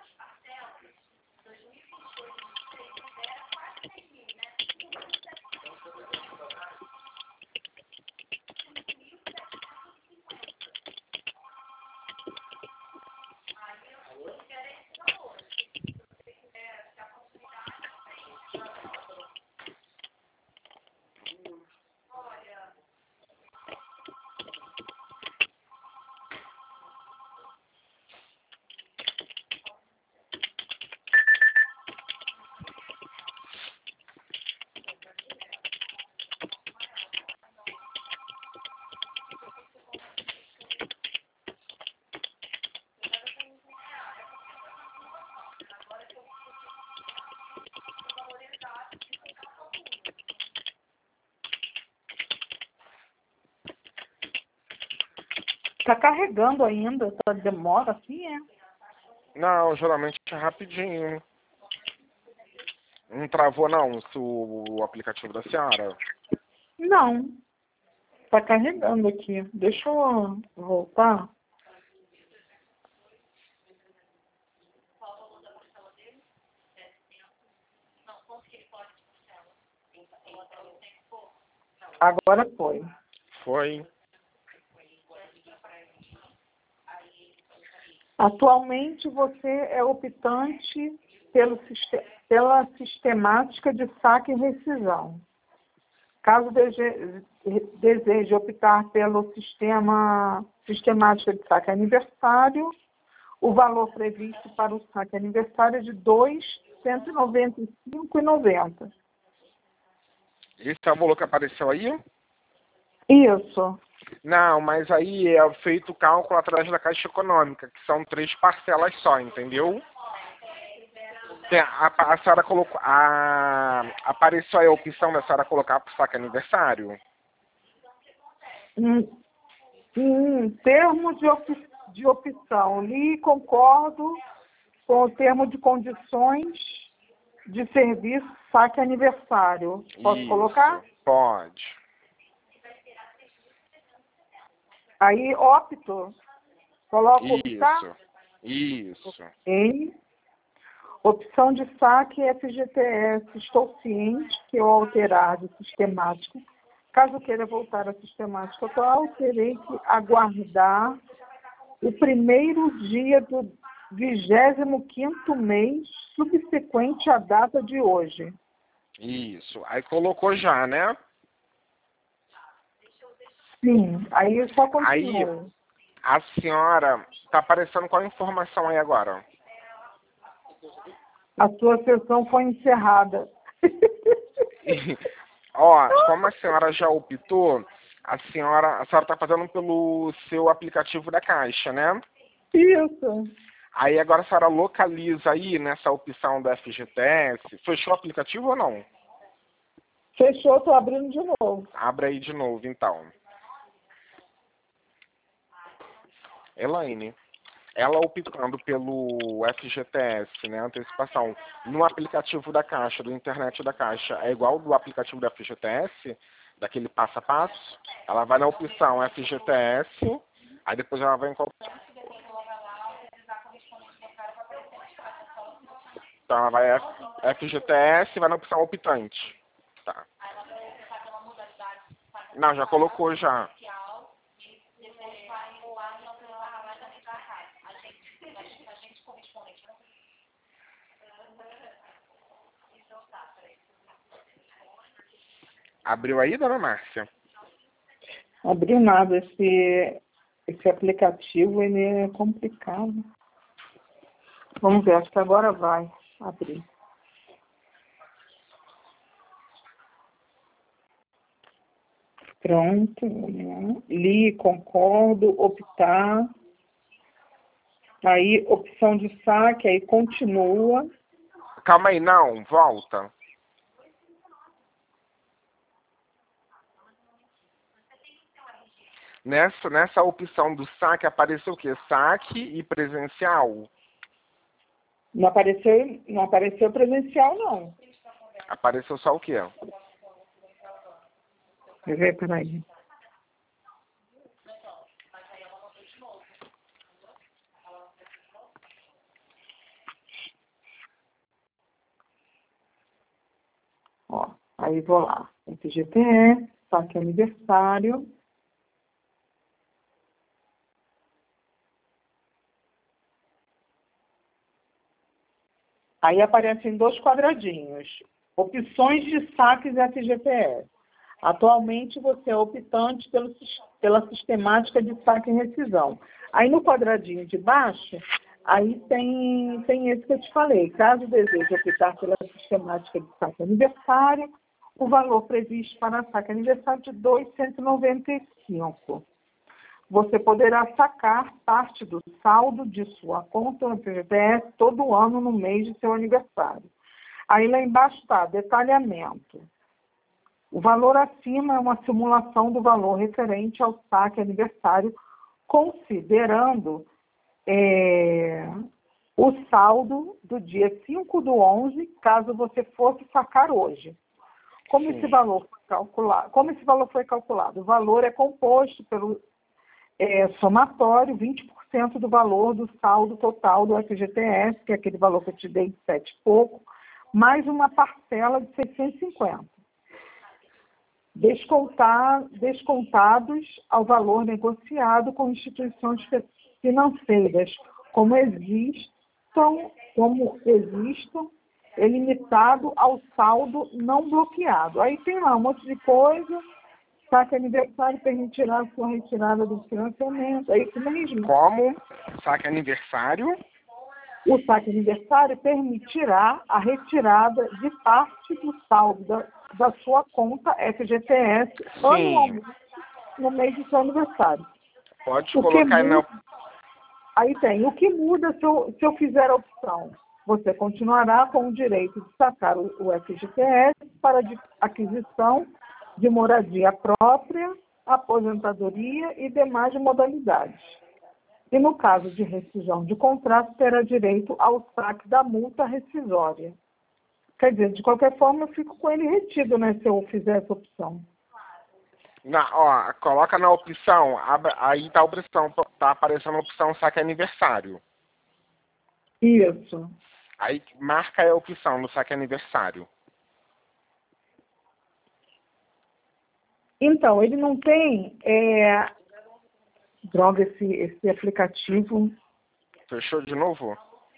Speaker 2: Está carregando ainda, tá, demora assim, é?
Speaker 1: Não, geralmente é rapidinho. Não travou não o, o aplicativo da senhora?
Speaker 2: Não. Está carregando aqui. Deixa eu voltar. Agora foi.
Speaker 1: Foi.
Speaker 2: Atualmente você é optante pelo, pela sistemática de saque e rescisão. Caso deseje, deseje optar pelo sistema sistemática de saque aniversário, o valor previsto para o saque aniversário é de dois mil cento e noventa e cinco reais e noventa centavos.
Speaker 1: Esse é o valor que apareceu aí?
Speaker 2: Isso.
Speaker 1: Não, mas aí é feito o cálculo através da Caixa Econômica, que são três parcelas só, entendeu? A, a senhora colocou. A, apareceu aí a opção da senhora colocar para o saque aniversário?
Speaker 2: Em, em termos de, op, de opção, li e concordo com o termo de condições de serviço saque aniversário. Posso
Speaker 1: Isso,
Speaker 2: colocar?
Speaker 1: pode.
Speaker 2: Aí opto. Coloco optar?
Speaker 1: Isso, isso.
Speaker 2: Em opção de saque F G T S. Estou ciente que ao alterar de sistemática, caso queira voltar à sistemática atual, terei que aguardar o primeiro dia do vigésimo quinto mês subsequente à data de hoje.
Speaker 1: Isso. Aí colocou já, né?
Speaker 2: Sim. Aí eu só continuo.
Speaker 1: Aí a senhora está aparecendo qual informação aí agora?
Speaker 2: A sua sessão foi encerrada.
Speaker 1: Ó, como a senhora já optou, a senhora a senhora está fazendo pelo seu aplicativo da Caixa, né?
Speaker 2: Isso.
Speaker 1: Aí agora a senhora localiza aí nessa opção da F G T S. Fechou o aplicativo ou não?
Speaker 2: Fechou, estou abrindo de novo.
Speaker 1: Abre aí de novo, então. Elaine, ela optando pelo F G T S, né, antecipação, no aplicativo da Caixa, do internet da Caixa, é igual do aplicativo da F G T S, daquele passo a passo, ela vai na opção F G T S, aí depois ela vai em qual... Então ela vai F, F G T S, vai na opção optante. Tá. Não, já colocou já. Abriu aí, dona Márcia?
Speaker 2: Abriu nada. Esse, esse aplicativo ele é complicado. Vamos ver, acho que agora vai abrir. Pronto. Li, concordo, optar. Aí, opção de saque, aí continua.
Speaker 1: Calma aí, não, volta. Nessa, nessa opção do saque apareceu o quê? Saque e presencial?
Speaker 2: Não apareceu, não apareceu presencial, não.
Speaker 1: Apareceu só o quê?
Speaker 2: Quer ver? Peraí. Ó, aí vou lá. F G T S, saque aniversário. Aí aparecem dois quadradinhos. Opções de saques F G T S. Atualmente você é optante pelo, pela sistemática de saque e rescisão. Aí no quadradinho de baixo, aí tem, tem esse que eu te falei. Caso deseje optar pela sistemática de saque aniversário, o valor previsto para saque aniversário é de dois mil cento e noventa e cinco reais. Você poderá sacar parte do saldo de sua conta no F G T S todo ano no mês de seu aniversário. Aí lá embaixo está detalhamento. O valor acima é uma simulação do valor referente ao saque aniversário, considerando é, o saldo do dia cinco do onze, caso você fosse sacar hoje. Como esse valor foi calculado? Como esse valor foi calculado? O valor é composto pelo é, somatório, vinte por cento do valor do saldo total do F G T S, que é aquele valor que eu te dei de sete e pouco, mais uma parcela de seiscentos e cinquenta. Descontar, descontados ao valor negociado com instituições financeiras como existam, como existam, é limitado ao saldo não bloqueado. Aí tem lá um monte de coisa, saque aniversário permitirá a sua retirada do financiamento, é isso mesmo?
Speaker 1: Como saque aniversário?
Speaker 2: O saque aniversário permitirá a retirada de parte do saldo da, da sua conta F G T S
Speaker 1: Sim.
Speaker 2: anualmente no mês do seu aniversário.
Speaker 1: Pode
Speaker 2: O que
Speaker 1: colocar aí na...
Speaker 2: muda, aí tem, o que muda se eu, se eu fizer a opção? Você continuará com o direito de sacar o, o F G T S para de aquisição de moradia própria, aposentadoria e demais modalidades. E no caso de rescisão de contrato, terá direito ao saque da multa rescisória. Quer dizer, de qualquer forma, eu fico com ele retido, né, se eu fizer essa opção.
Speaker 1: Na, ó, coloca na opção, ab- aí tá a opção, tá aparecendo a opção saque aniversário.
Speaker 2: Isso.
Speaker 1: Aí marca a opção no saque aniversário.
Speaker 2: Então, ele não tem... É... Droga, esse, esse aplicativo...
Speaker 1: Fechou de novo?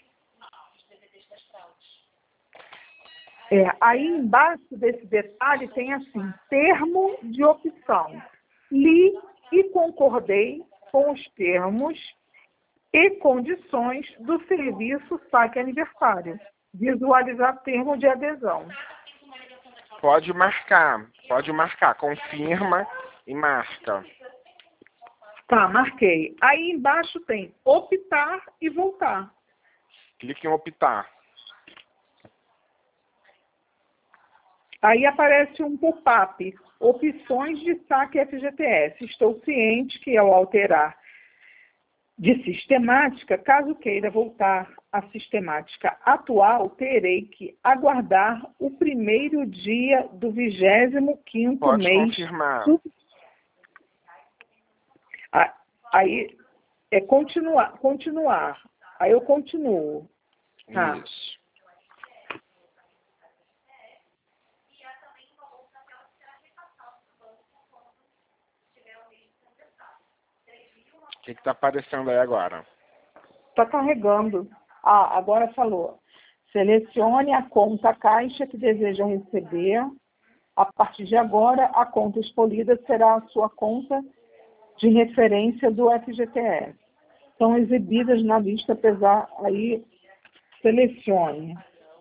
Speaker 2: É, aí embaixo desse detalhe tem assim, termo de opção. Li e concordei com os termos e condições do serviço saque aniversário. Visualizar termo de adesão.
Speaker 1: Pode marcar, pode marcar, confirma e marca.
Speaker 2: Tá, marquei. Aí embaixo tem optar e voltar.
Speaker 1: Clique em optar.
Speaker 2: Aí aparece um pop-up, opções de saque F G T S. Estou ciente que ao alterar de sistemática, caso queira voltar à sistemática atual, terei que aguardar o primeiro dia do vigésimo quinto
Speaker 1: Pode
Speaker 2: mês.
Speaker 1: confirmar.
Speaker 2: Do... Aí é continuar, continuar. Aí eu continuo. Tá.
Speaker 1: Isso. O que está aparecendo aí agora?
Speaker 2: Está carregando. Ah, agora falou. Selecione a conta caixa que deseja receber. A partir de agora, a conta escolhida será a sua conta de referência do F G T S. São exibidas na lista, apesar aí, selecione.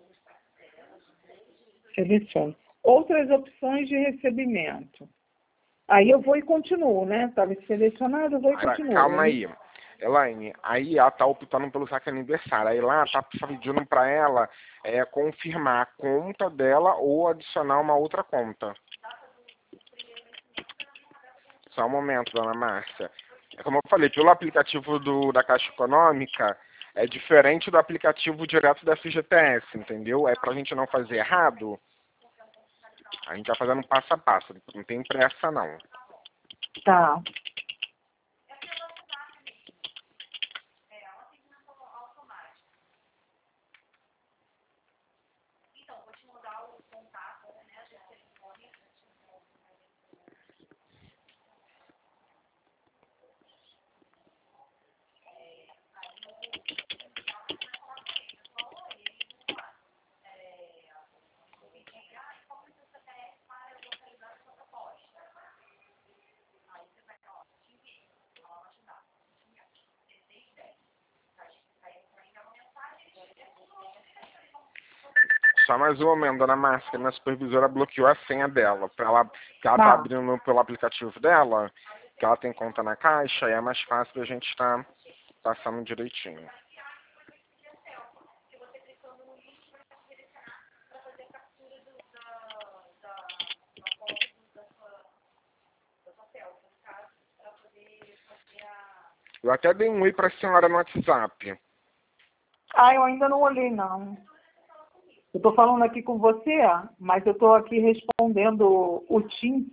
Speaker 2: Selecione. Outras opções de recebimento. Aí eu vou e continuo, né? Estava selecionado, eu vou e
Speaker 1: Agora,
Speaker 2: continuo.
Speaker 1: calma aí. Elaine, aí ela tá optando pelo saque aniversário. Aí lá tá pedindo para ela é, confirmar a conta dela ou adicionar uma outra conta. Só um momento, dona Márcia. É como eu falei, pelo aplicativo do, da Caixa Econômica, é diferente do aplicativo direto da F G T S, entendeu? É pra gente não fazer errado. A gente vai fazendo passo a passo, não tem pressa não.
Speaker 2: Tá.
Speaker 1: Só mais um momento, dona Márcia, que a minha supervisora bloqueou a senha dela. Pra ela, que ela tá.
Speaker 2: Tá.
Speaker 1: Abrindo pelo aplicativo dela, que ela tem conta na Caixa, e é mais fácil a gente estar passando direitinho. Eu até dei um oi pra senhora no WhatsApp.
Speaker 2: Ah, eu ainda não olhei, não. Eu estou falando aqui com você, mas eu estou aqui respondendo o Teams,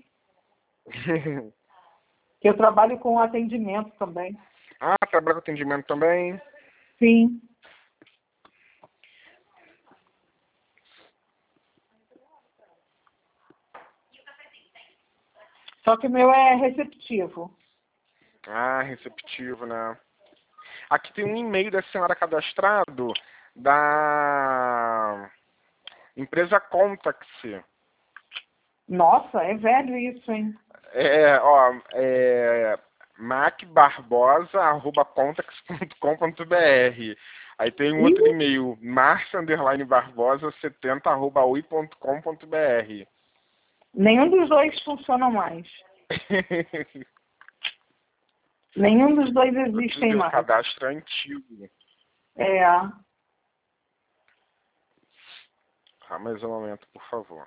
Speaker 2: que eu trabalho com atendimento também.
Speaker 1: Ah, trabalha com atendimento também?
Speaker 2: Sim. Só que o meu é receptivo.
Speaker 1: Ah, receptivo, né? Aqui tem um e-mail da senhora cadastrado da empresa Contax.
Speaker 2: Nossa, é velho isso, hein?
Speaker 1: É, ó, é macbarbosa arroba contax ponto com ponto br. Aí tem um outro
Speaker 2: Ih,
Speaker 1: e-mail, marcia underline barbosa setenta arroba oi ponto com ponto br.
Speaker 2: nenhum dos dois funciona mais. Nenhum dos dois existem
Speaker 1: O
Speaker 2: mais.
Speaker 1: cadastro é antigo.
Speaker 2: É.
Speaker 1: Ah, mais um momento, por favor.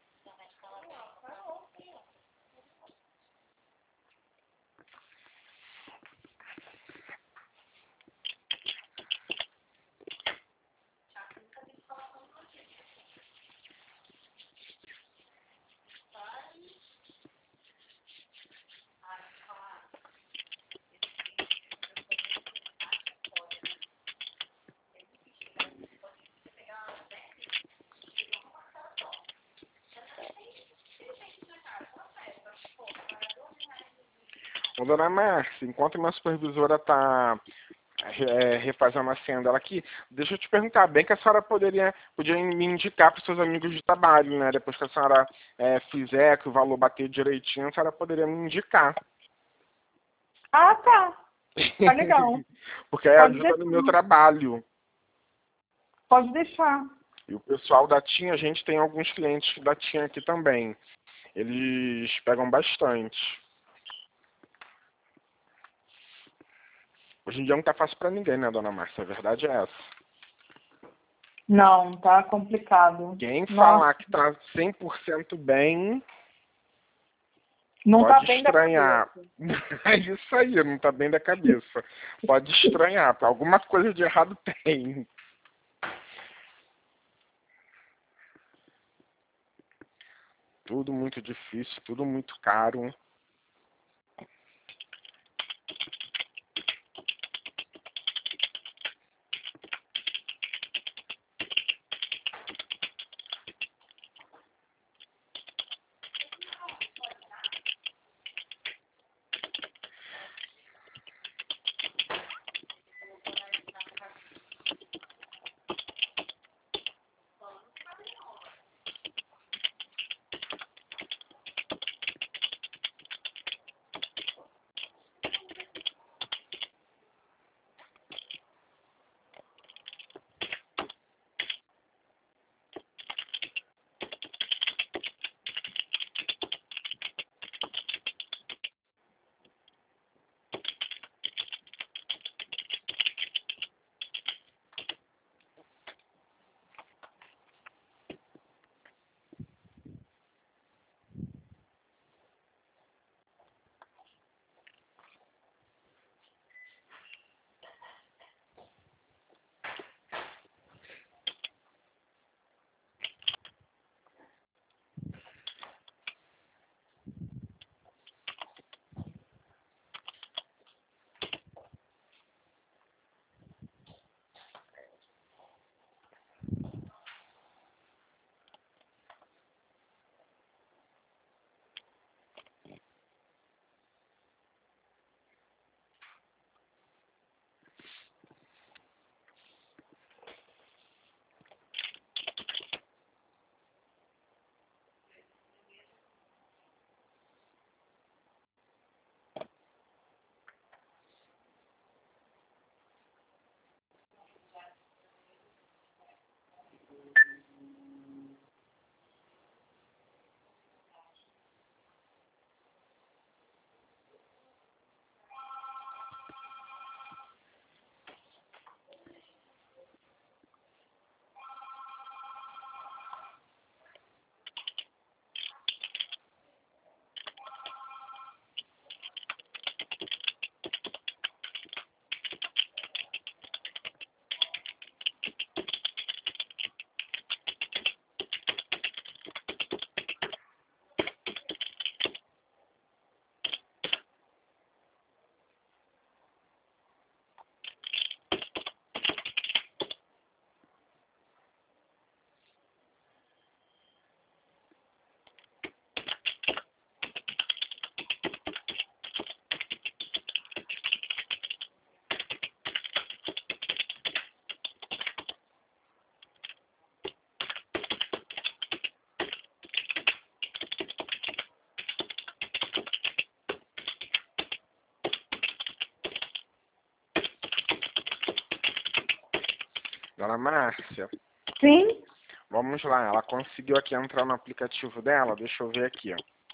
Speaker 1: Ô, dona Márcia, enquanto minha supervisora está é, refazendo a senha dela aqui, deixa eu te perguntar, bem que a senhora poderia, podia me indicar para os seus amigos de trabalho, né? Depois que a senhora é, fizer, que o valor bater direitinho, a senhora poderia me indicar.
Speaker 2: Ah, tá. Tá legal.
Speaker 1: Porque aí
Speaker 2: Pode
Speaker 1: ajuda no
Speaker 2: deixar.
Speaker 1: meu trabalho.
Speaker 2: Pode deixar.
Speaker 1: E o pessoal da TIM, a gente tem alguns clientes da TIM aqui também. Eles pegam bastante. Hoje em dia não tá fácil para ninguém, né, dona Márcia? A verdade é essa.
Speaker 2: Não, tá complicado.
Speaker 1: Quem
Speaker 2: Nossa,
Speaker 1: falar que tá cem por cento bem,
Speaker 2: não tá
Speaker 1: pode
Speaker 2: bem da
Speaker 1: estranhar.
Speaker 2: cabeça.
Speaker 1: É isso aí, não tá bem da cabeça. Pode estranhar, alguma coisa de errado tem. Tudo muito difícil, tudo muito caro. Dona Márcia,
Speaker 2: Sim?
Speaker 1: vamos lá. Ela conseguiu aqui entrar no aplicativo dela. Deixa eu ver aqui.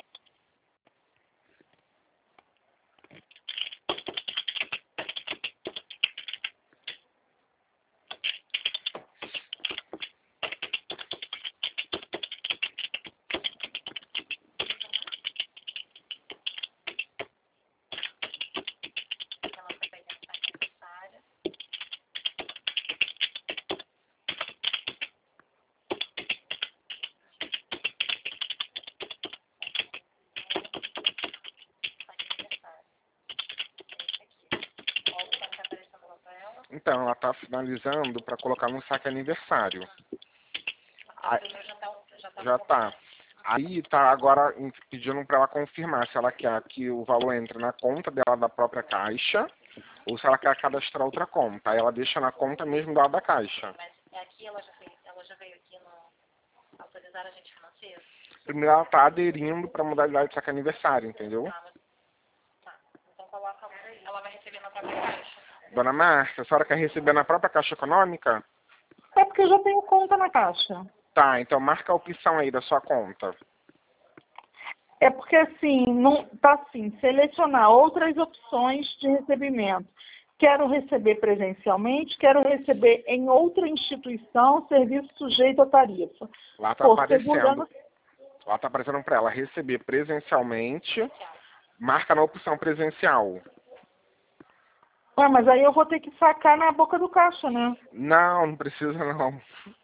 Speaker 1: Então, ela está finalizando para colocar no saque aniversário. Aí, já está. Aí está agora pedindo para ela confirmar se ela quer que o valor entre na conta dela da própria Caixa ou se ela quer cadastrar outra conta. Aí ela deixa na conta mesmo dela da Caixa.
Speaker 3: Mas aqui ela já veio, ela já veio aqui no autorizar agente financeiro?
Speaker 1: Primeiro ela está aderindo para a modalidade de saque aniversário, entendeu?
Speaker 3: Ah, mas, tá. Então coloca, ela vai receber na própria Caixa.
Speaker 1: Dona Márcia, a senhora quer receber na própria Caixa Econômica?
Speaker 2: É porque eu já tenho conta na Caixa.
Speaker 1: Tá, então marca a opção aí da sua conta.
Speaker 2: É porque assim, não tá assim, selecionar outras opções de recebimento. Quero receber presencialmente, quero receber em outra instituição, serviço sujeito a tarifa.
Speaker 1: Lá está
Speaker 2: Pô,
Speaker 1: aparecendo.
Speaker 2: segurando-
Speaker 1: Lá está aparecendo para ela receber presencialmente. Marca na opção presencial.
Speaker 2: Ué, mas aí eu vou ter que sacar na boca do caixa, né?
Speaker 1: Não, não precisa não.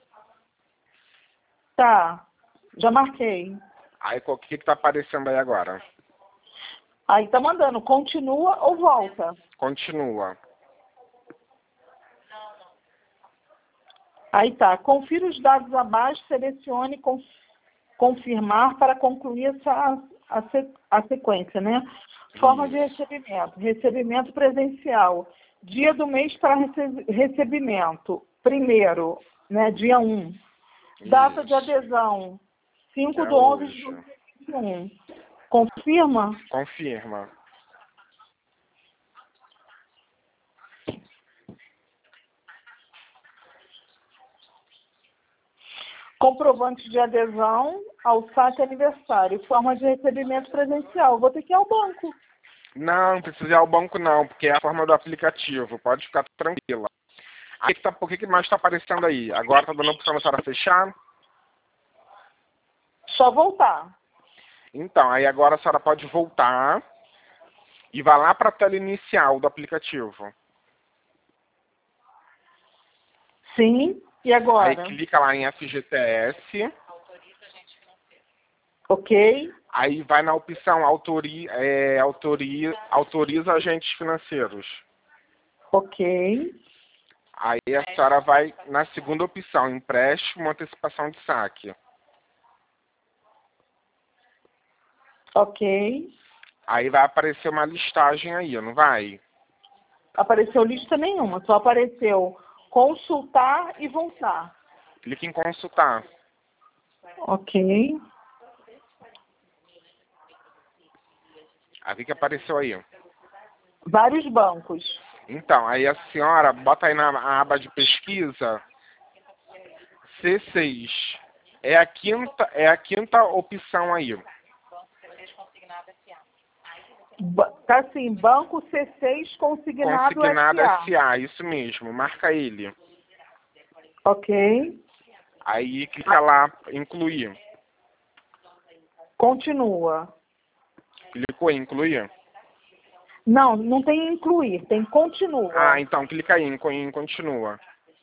Speaker 2: Tá, já marquei.
Speaker 1: Aí o que que tá aparecendo aí agora?
Speaker 2: Aí tá mandando, continua ou volta?
Speaker 1: Continua.
Speaker 2: Aí tá, confira os dados abaixo, selecione con- confirmar para concluir essa, a, se- a sequência, né? Forma de recebimento, recebimento presencial, dia do mês para rece- recebimento, primeiro, né, dia um. Data de
Speaker 1: Isso.
Speaker 2: adesão, cinco
Speaker 1: É
Speaker 2: de onze
Speaker 1: hoje.
Speaker 2: de dois mil e vinte e um. Confirma?
Speaker 1: Confirma.
Speaker 2: Comprovante de adesão ao saque aniversário, forma de recebimento presencial. Vou ter que ir ao banco.
Speaker 1: Não, não precisa ir ao banco não, porque é a forma do aplicativo. Pode ficar tranquila. Aí que tá, por que que mais está aparecendo aí? Agora tá dando a opção da senhora fechar?
Speaker 2: Só voltar.
Speaker 1: Então, aí agora a senhora pode voltar e vai lá para a tela inicial do aplicativo.
Speaker 2: Sim, e
Speaker 1: Aí
Speaker 2: agora?
Speaker 1: clica lá em F G T S.
Speaker 2: Ok,
Speaker 1: Aí vai na opção autori, é, autori, autoriza agentes financeiros.
Speaker 2: ok,
Speaker 1: Aí a senhora vai na segunda opção, empréstimo, antecipação de saque.
Speaker 2: ok.
Speaker 1: Aí vai aparecer uma listagem aí, não vai?
Speaker 2: Apareceu lista nenhuma, só apareceu consultar e voltar.
Speaker 1: Clique em consultar.
Speaker 2: Ok.
Speaker 1: Aí o que que apareceu aí?
Speaker 2: Vários bancos.
Speaker 1: Então, aí a senhora bota aí na aba de pesquisa C seis. É a quinta, é a quinta opção aí.
Speaker 2: Ba- Tá assim, Banco C seis consignado,
Speaker 1: Consignado
Speaker 2: S A.
Speaker 1: S A, isso mesmo. Marca ele.
Speaker 2: Ok.
Speaker 1: Aí clica lá, incluir.
Speaker 2: Continua.
Speaker 1: Clicou em incluir?
Speaker 2: Não, não tem incluir, tem continua.
Speaker 1: Ah, então clica aí em, em continua.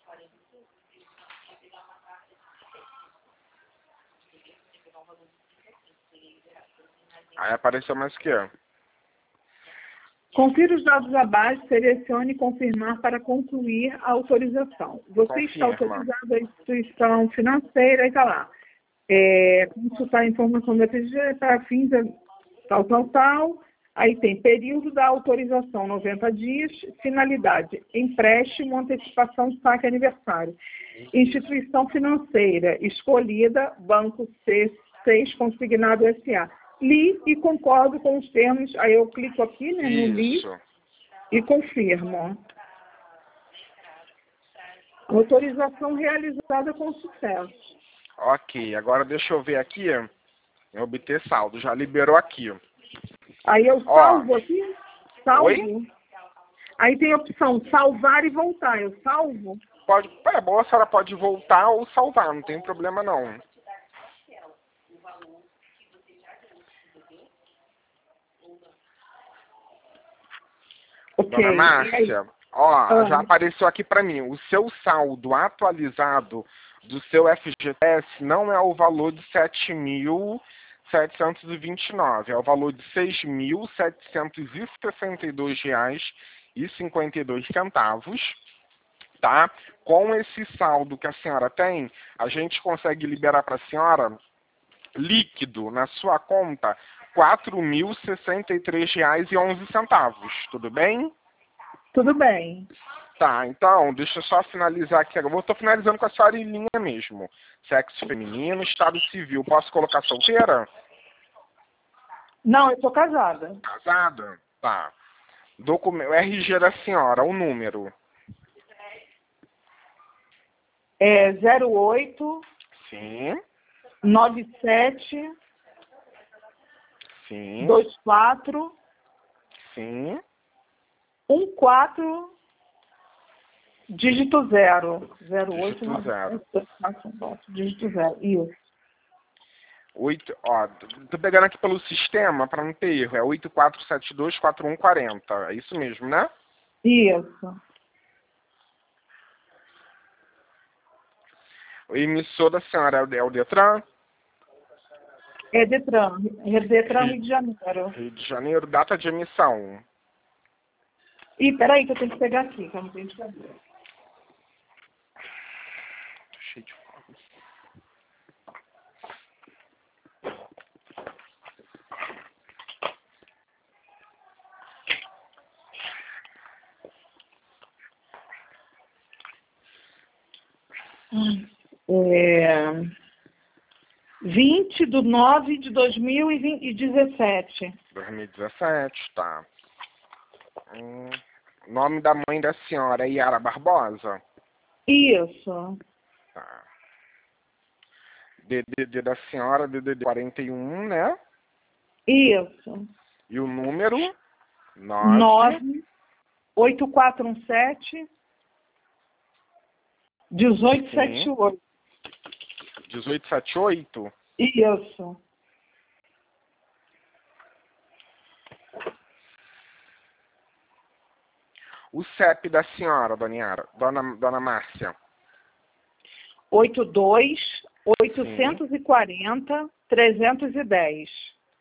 Speaker 1: Aí apareceu mais o quê?
Speaker 2: Confira os dados abaixo, selecione confirmar para concluir a autorização. Você está
Speaker 1: Confirma.
Speaker 2: autorizado à instituição financeira, aí está lá. É, consultar a informação da P G para fins de tal, tal, tal. Aí tem período da autorização, noventa dias, finalidade, empréstimo, antecipação de saque aniversário. Instituição financeira escolhida, Banco C seis consignado S A. Li e concordo com os termos, aí eu clico aqui, né, no li
Speaker 1: Isso.
Speaker 2: e confirmo. Autorização realizada com sucesso.
Speaker 1: Ok, agora deixa eu ver aqui. Obter saldo, já liberou aqui.
Speaker 2: Aí eu
Speaker 1: Ó.
Speaker 2: salvo aqui? Salvo.
Speaker 1: Oi?
Speaker 2: Aí tem a opção salvar e voltar. Eu salvo?
Speaker 1: Pode, é bom, a senhora pode voltar ou salvar, não tem problema não.
Speaker 2: Ok.
Speaker 1: Dona Márcia, ó,
Speaker 2: Ah.
Speaker 1: já apareceu aqui para mim. O seu saldo atualizado do seu F G T S não é o valor de sete mil setecentos e vinte e nove, é o valor de seis mil setecentos e sessenta e dois reais e cinquenta e dois centavos, tá? Com esse saldo que a senhora tem, a gente consegue liberar para a senhora líquido na sua conta quatro mil sessenta e três reais e onze centavos, tudo bem?
Speaker 2: Tudo bem.
Speaker 1: Tá, então, deixa eu só finalizar aqui. Eu estou finalizando com a senhora em linha mesmo. Sexo feminino, estado civil. Posso colocar solteira?
Speaker 2: Não, eu sou casada.
Speaker 1: Casada? Tá. Documento, R G da senhora, o número.
Speaker 2: É zero oito
Speaker 1: Sim,
Speaker 2: nove sete
Speaker 1: sim,
Speaker 2: dois quatro
Speaker 1: sim.
Speaker 2: um quatro dígito zero. zero oito
Speaker 1: Dígito zero.
Speaker 2: dígito zero. Isso.
Speaker 1: Oito, ó, tô pegando aqui pelo sistema para não ter erro. É oito quatro sete dois quatro um quatro zero. É isso mesmo, né?
Speaker 2: Isso.
Speaker 1: O emissor da senhora é o, é o Detran?
Speaker 2: É Detran. É Detran Rio de Janeiro.
Speaker 1: Rio de Janeiro, data de emissão.
Speaker 2: Ih, peraí que eu tenho que pegar aqui, que eu não tenho de cabeça.
Speaker 1: Tô cheio de fome.
Speaker 2: É... vinte de nove de dois mil e dezessete.
Speaker 1: dois mil e dezessete, tá. Hum, nome da mãe da senhora é Yara Barbosa?
Speaker 2: Isso.
Speaker 1: Tá. D D D da senhora, D D D quarenta e um, né?
Speaker 2: Isso.
Speaker 1: E o número? nove.
Speaker 2: nove oito quatro um sete dezoito setenta e oito.
Speaker 1: dezoito setenta e oito?
Speaker 2: Isso.
Speaker 1: O C E P da senhora, dona Yara, dona, dona Márcia?
Speaker 2: oito dois oitocentos e quarenta trezentos e dez.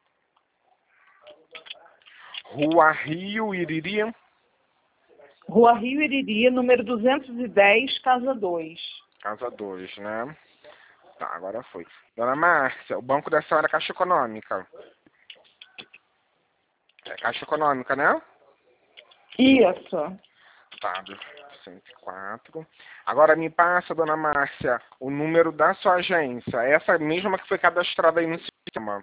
Speaker 1: Rua Rio Iriri?
Speaker 2: Rua Rio Iriri, número duzentos e dez, casa dois.
Speaker 1: Casa dois, né? Tá, agora foi. Dona Márcia, o banco da senhora é Caixa Econômica? É Caixa Econômica, né?
Speaker 2: Isso.
Speaker 1: Tá, cento e quatro. Agora me passa, dona Márcia, o número da sua agência. Essa mesma que foi cadastrada aí no sistema.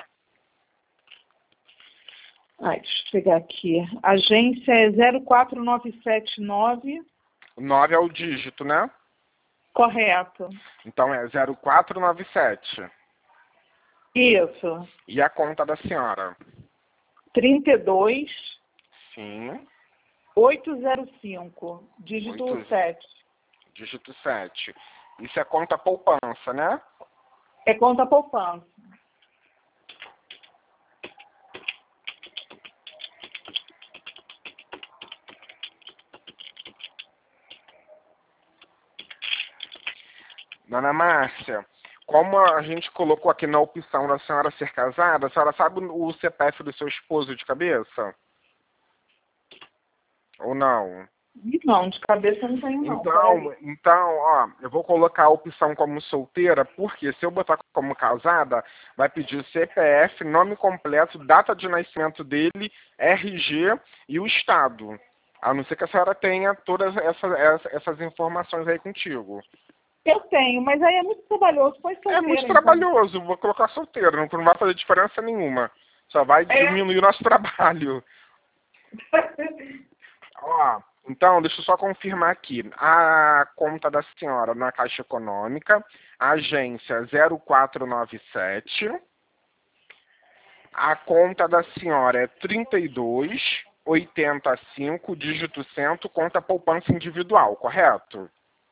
Speaker 2: Ai, deixa eu pegar aqui. Agência é zero quatro nove sete nove.
Speaker 1: O nove é o dígito, né?
Speaker 2: Correto.
Speaker 1: Então é zero quatro nove sete.
Speaker 2: Isso.
Speaker 1: E a conta da senhora?
Speaker 2: trinta e dois
Speaker 1: Sim.
Speaker 2: oitocentos e cinco. Dígito
Speaker 1: Oito-
Speaker 2: sete.
Speaker 1: Dígito sete. Isso é conta poupança, né?
Speaker 2: É conta poupança.
Speaker 1: Dona Márcia, como a gente colocou aqui na opção da senhora ser casada, a senhora sabe o C P F do seu esposo de cabeça? Ou não?
Speaker 2: Não, de cabeça não tenho não.
Speaker 1: Então, então, ó, eu vou colocar a opção como solteira, porque se eu botar como casada, vai pedir C P F, nome completo, data de nascimento dele, R G e o estado. A não ser que a senhora tenha todas essas, essas, essas informações aí contigo.
Speaker 2: Eu tenho, mas aí é muito trabalhoso. Foi solteira,
Speaker 1: É muito
Speaker 2: então.
Speaker 1: trabalhoso, vou colocar solteiro, não, não vai fazer diferença nenhuma. Só vai
Speaker 2: É.
Speaker 1: diminuir o nosso trabalho. Ó, Então, deixa eu só confirmar aqui. A conta da senhora na Caixa Econômica, agência zero quatro nove sete. A conta da senhora é trinta e dois, oitenta e cinco, dígito cem, conta poupança individual, correto?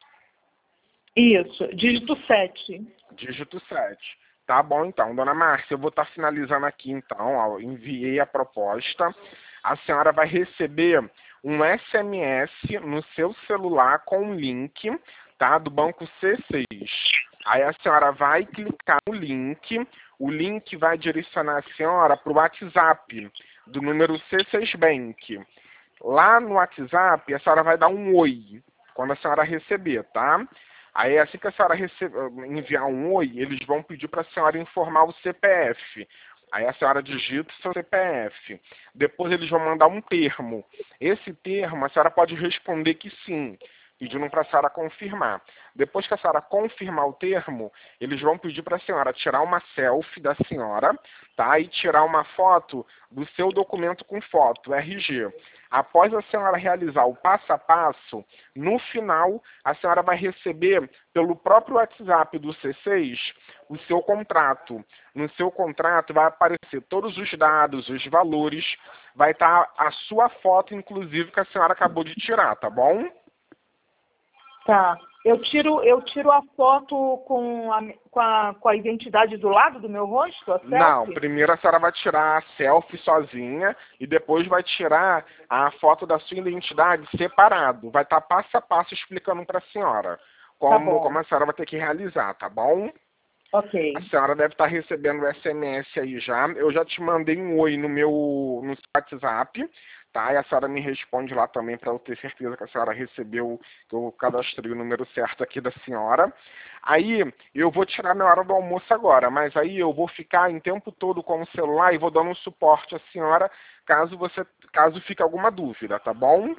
Speaker 2: Isso, dígito sete.
Speaker 1: Dígito sete. Tá bom, então. Dona Márcia, eu vou estar finalizando aqui, então. Ó, enviei a proposta. A senhora vai receber um S M S no seu celular com um link, tá, do Banco C seis. Aí a senhora vai clicar no link. O link vai direcionar a senhora para o WhatsApp do número C seis Bank. Lá no WhatsApp, a senhora vai dar um oi quando a senhora receber, tá? Aí, assim que a senhora recebe, enviar um oi, eles vão pedir para a senhora informar o C P F. Aí a senhora digita o seu C P F. Depois eles vão mandar um termo. Esse termo, a senhora pode responder que sim, pedindo para a senhora confirmar. Depois que a senhora confirmar o termo, eles vão pedir para a senhora tirar uma selfie da senhora, tá? E tirar uma foto do seu documento com foto, R G. Após a senhora realizar o passo a passo, no final, a senhora vai receber pelo próprio WhatsApp do C seis o seu contrato. No seu contrato vai aparecer todos os dados, os valores, vai estar a sua foto, inclusive, que a senhora acabou de tirar, tá bom?
Speaker 2: Tá. Eu tiro, eu tiro a foto com a, com, a, com a identidade do lado do meu rosto? A selfie?
Speaker 1: Não, primeiro a senhora vai tirar a selfie sozinha e depois vai tirar a foto da sua identidade separado. Vai estar passo a passo explicando para a senhora como,
Speaker 2: Tá
Speaker 1: como a senhora vai ter que realizar, tá bom?
Speaker 2: Ok.
Speaker 1: A senhora deve estar recebendo o S M S aí já. Eu já te mandei um oi no meu no WhatsApp, tá? E a senhora me responde lá também para eu ter certeza que a senhora recebeu, que eu cadastrei o número certo aqui da senhora. Aí eu vou tirar minha hora do almoço agora, mas aí eu vou ficar em tempo todo com o celular e vou dando um suporte à senhora caso você, caso fique alguma dúvida, tá bom?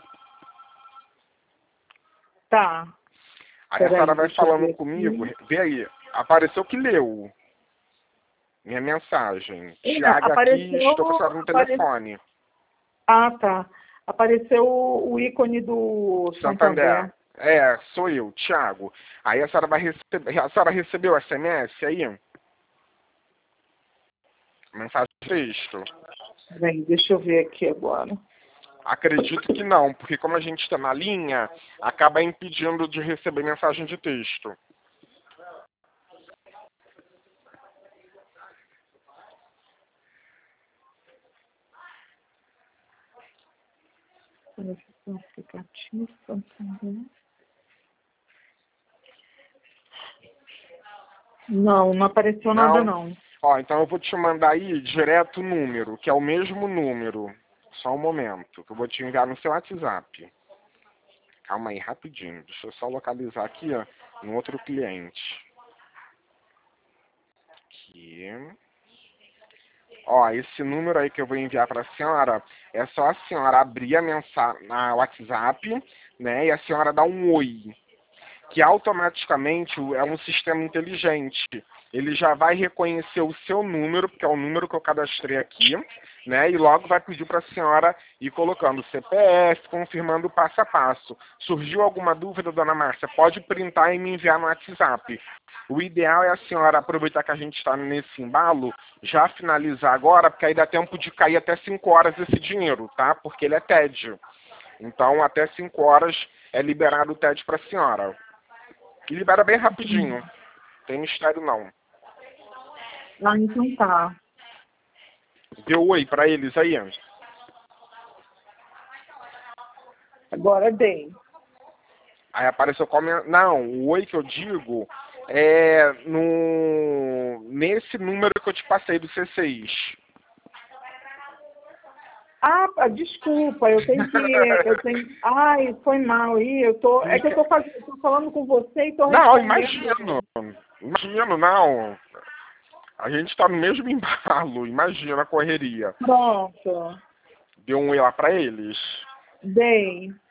Speaker 2: Tá.
Speaker 1: Aí
Speaker 2: Peraí,
Speaker 1: a senhora vai
Speaker 2: deixa eu
Speaker 1: falando
Speaker 2: ver
Speaker 1: comigo,
Speaker 2: aqui.
Speaker 1: vê aí, apareceu que leu minha mensagem.
Speaker 2: É,
Speaker 1: Tiago aqui,
Speaker 2: apareceu,
Speaker 1: estou com a senhora no
Speaker 2: apare...
Speaker 1: telefone.
Speaker 2: Ah, tá. Apareceu o, o ícone do
Speaker 1: Santander.
Speaker 2: Santander.
Speaker 1: É, sou eu, Tiago. Aí a senhora vai receber. A senhora recebeu o S M S aí? Mensagem de texto.
Speaker 2: Bem, deixa eu ver aqui agora.
Speaker 1: Acredito que não, porque como a gente está na linha, acaba impedindo de receber mensagem de texto.
Speaker 2: Verificação aplicativo, Santander. Não, não apareceu nada
Speaker 1: Não?
Speaker 2: não.
Speaker 1: Ó, então eu vou te mandar aí direto o número, que é o mesmo número. Só um momento, que eu vou te enviar no seu WhatsApp. Calma aí, rapidinho. Deixa eu só localizar aqui, ó, no outro cliente. Aqui. Ó, esse número aí que eu vou enviar para a senhora, é só a senhora abrir a mensagem na WhatsApp, né, e a senhora dá um oi, que automaticamente é um sistema inteligente. Ele já vai reconhecer o seu número, porque é o número que eu cadastrei aqui, né? E logo vai pedir para a senhora ir colocando o C P F, confirmando o passo a passo. Surgiu alguma dúvida, dona Márcia? Pode printar e me enviar no WhatsApp. O ideal é a senhora aproveitar que a gente está nesse embalo, já finalizar agora, porque aí dá tempo de cair até cinco horas esse dinheiro, tá? Porque ele é T E D. Então, até cinco horas é liberado o T E D para a senhora. E libera bem rapidinho. Tem mistério não.
Speaker 2: Ah, então tá.
Speaker 1: Deu oi pra eles aí?
Speaker 2: Agora dei.
Speaker 1: Aí apareceu como... Não, o oi que eu digo é no... nesse número que eu te passei do C seis.
Speaker 2: Ah, ah, desculpa, eu tenho que. Eu tenho. Ai, foi mal aí. Eu tô. É que eu tô, fazendo, tô falando com você e tô
Speaker 1: Não,
Speaker 2: respondendo.
Speaker 1: imagino. Imagino, não. A gente tá no mesmo embalo. Imagina a correria.
Speaker 2: Pronto.
Speaker 1: Deu um oi lá pra eles.
Speaker 2: Dei.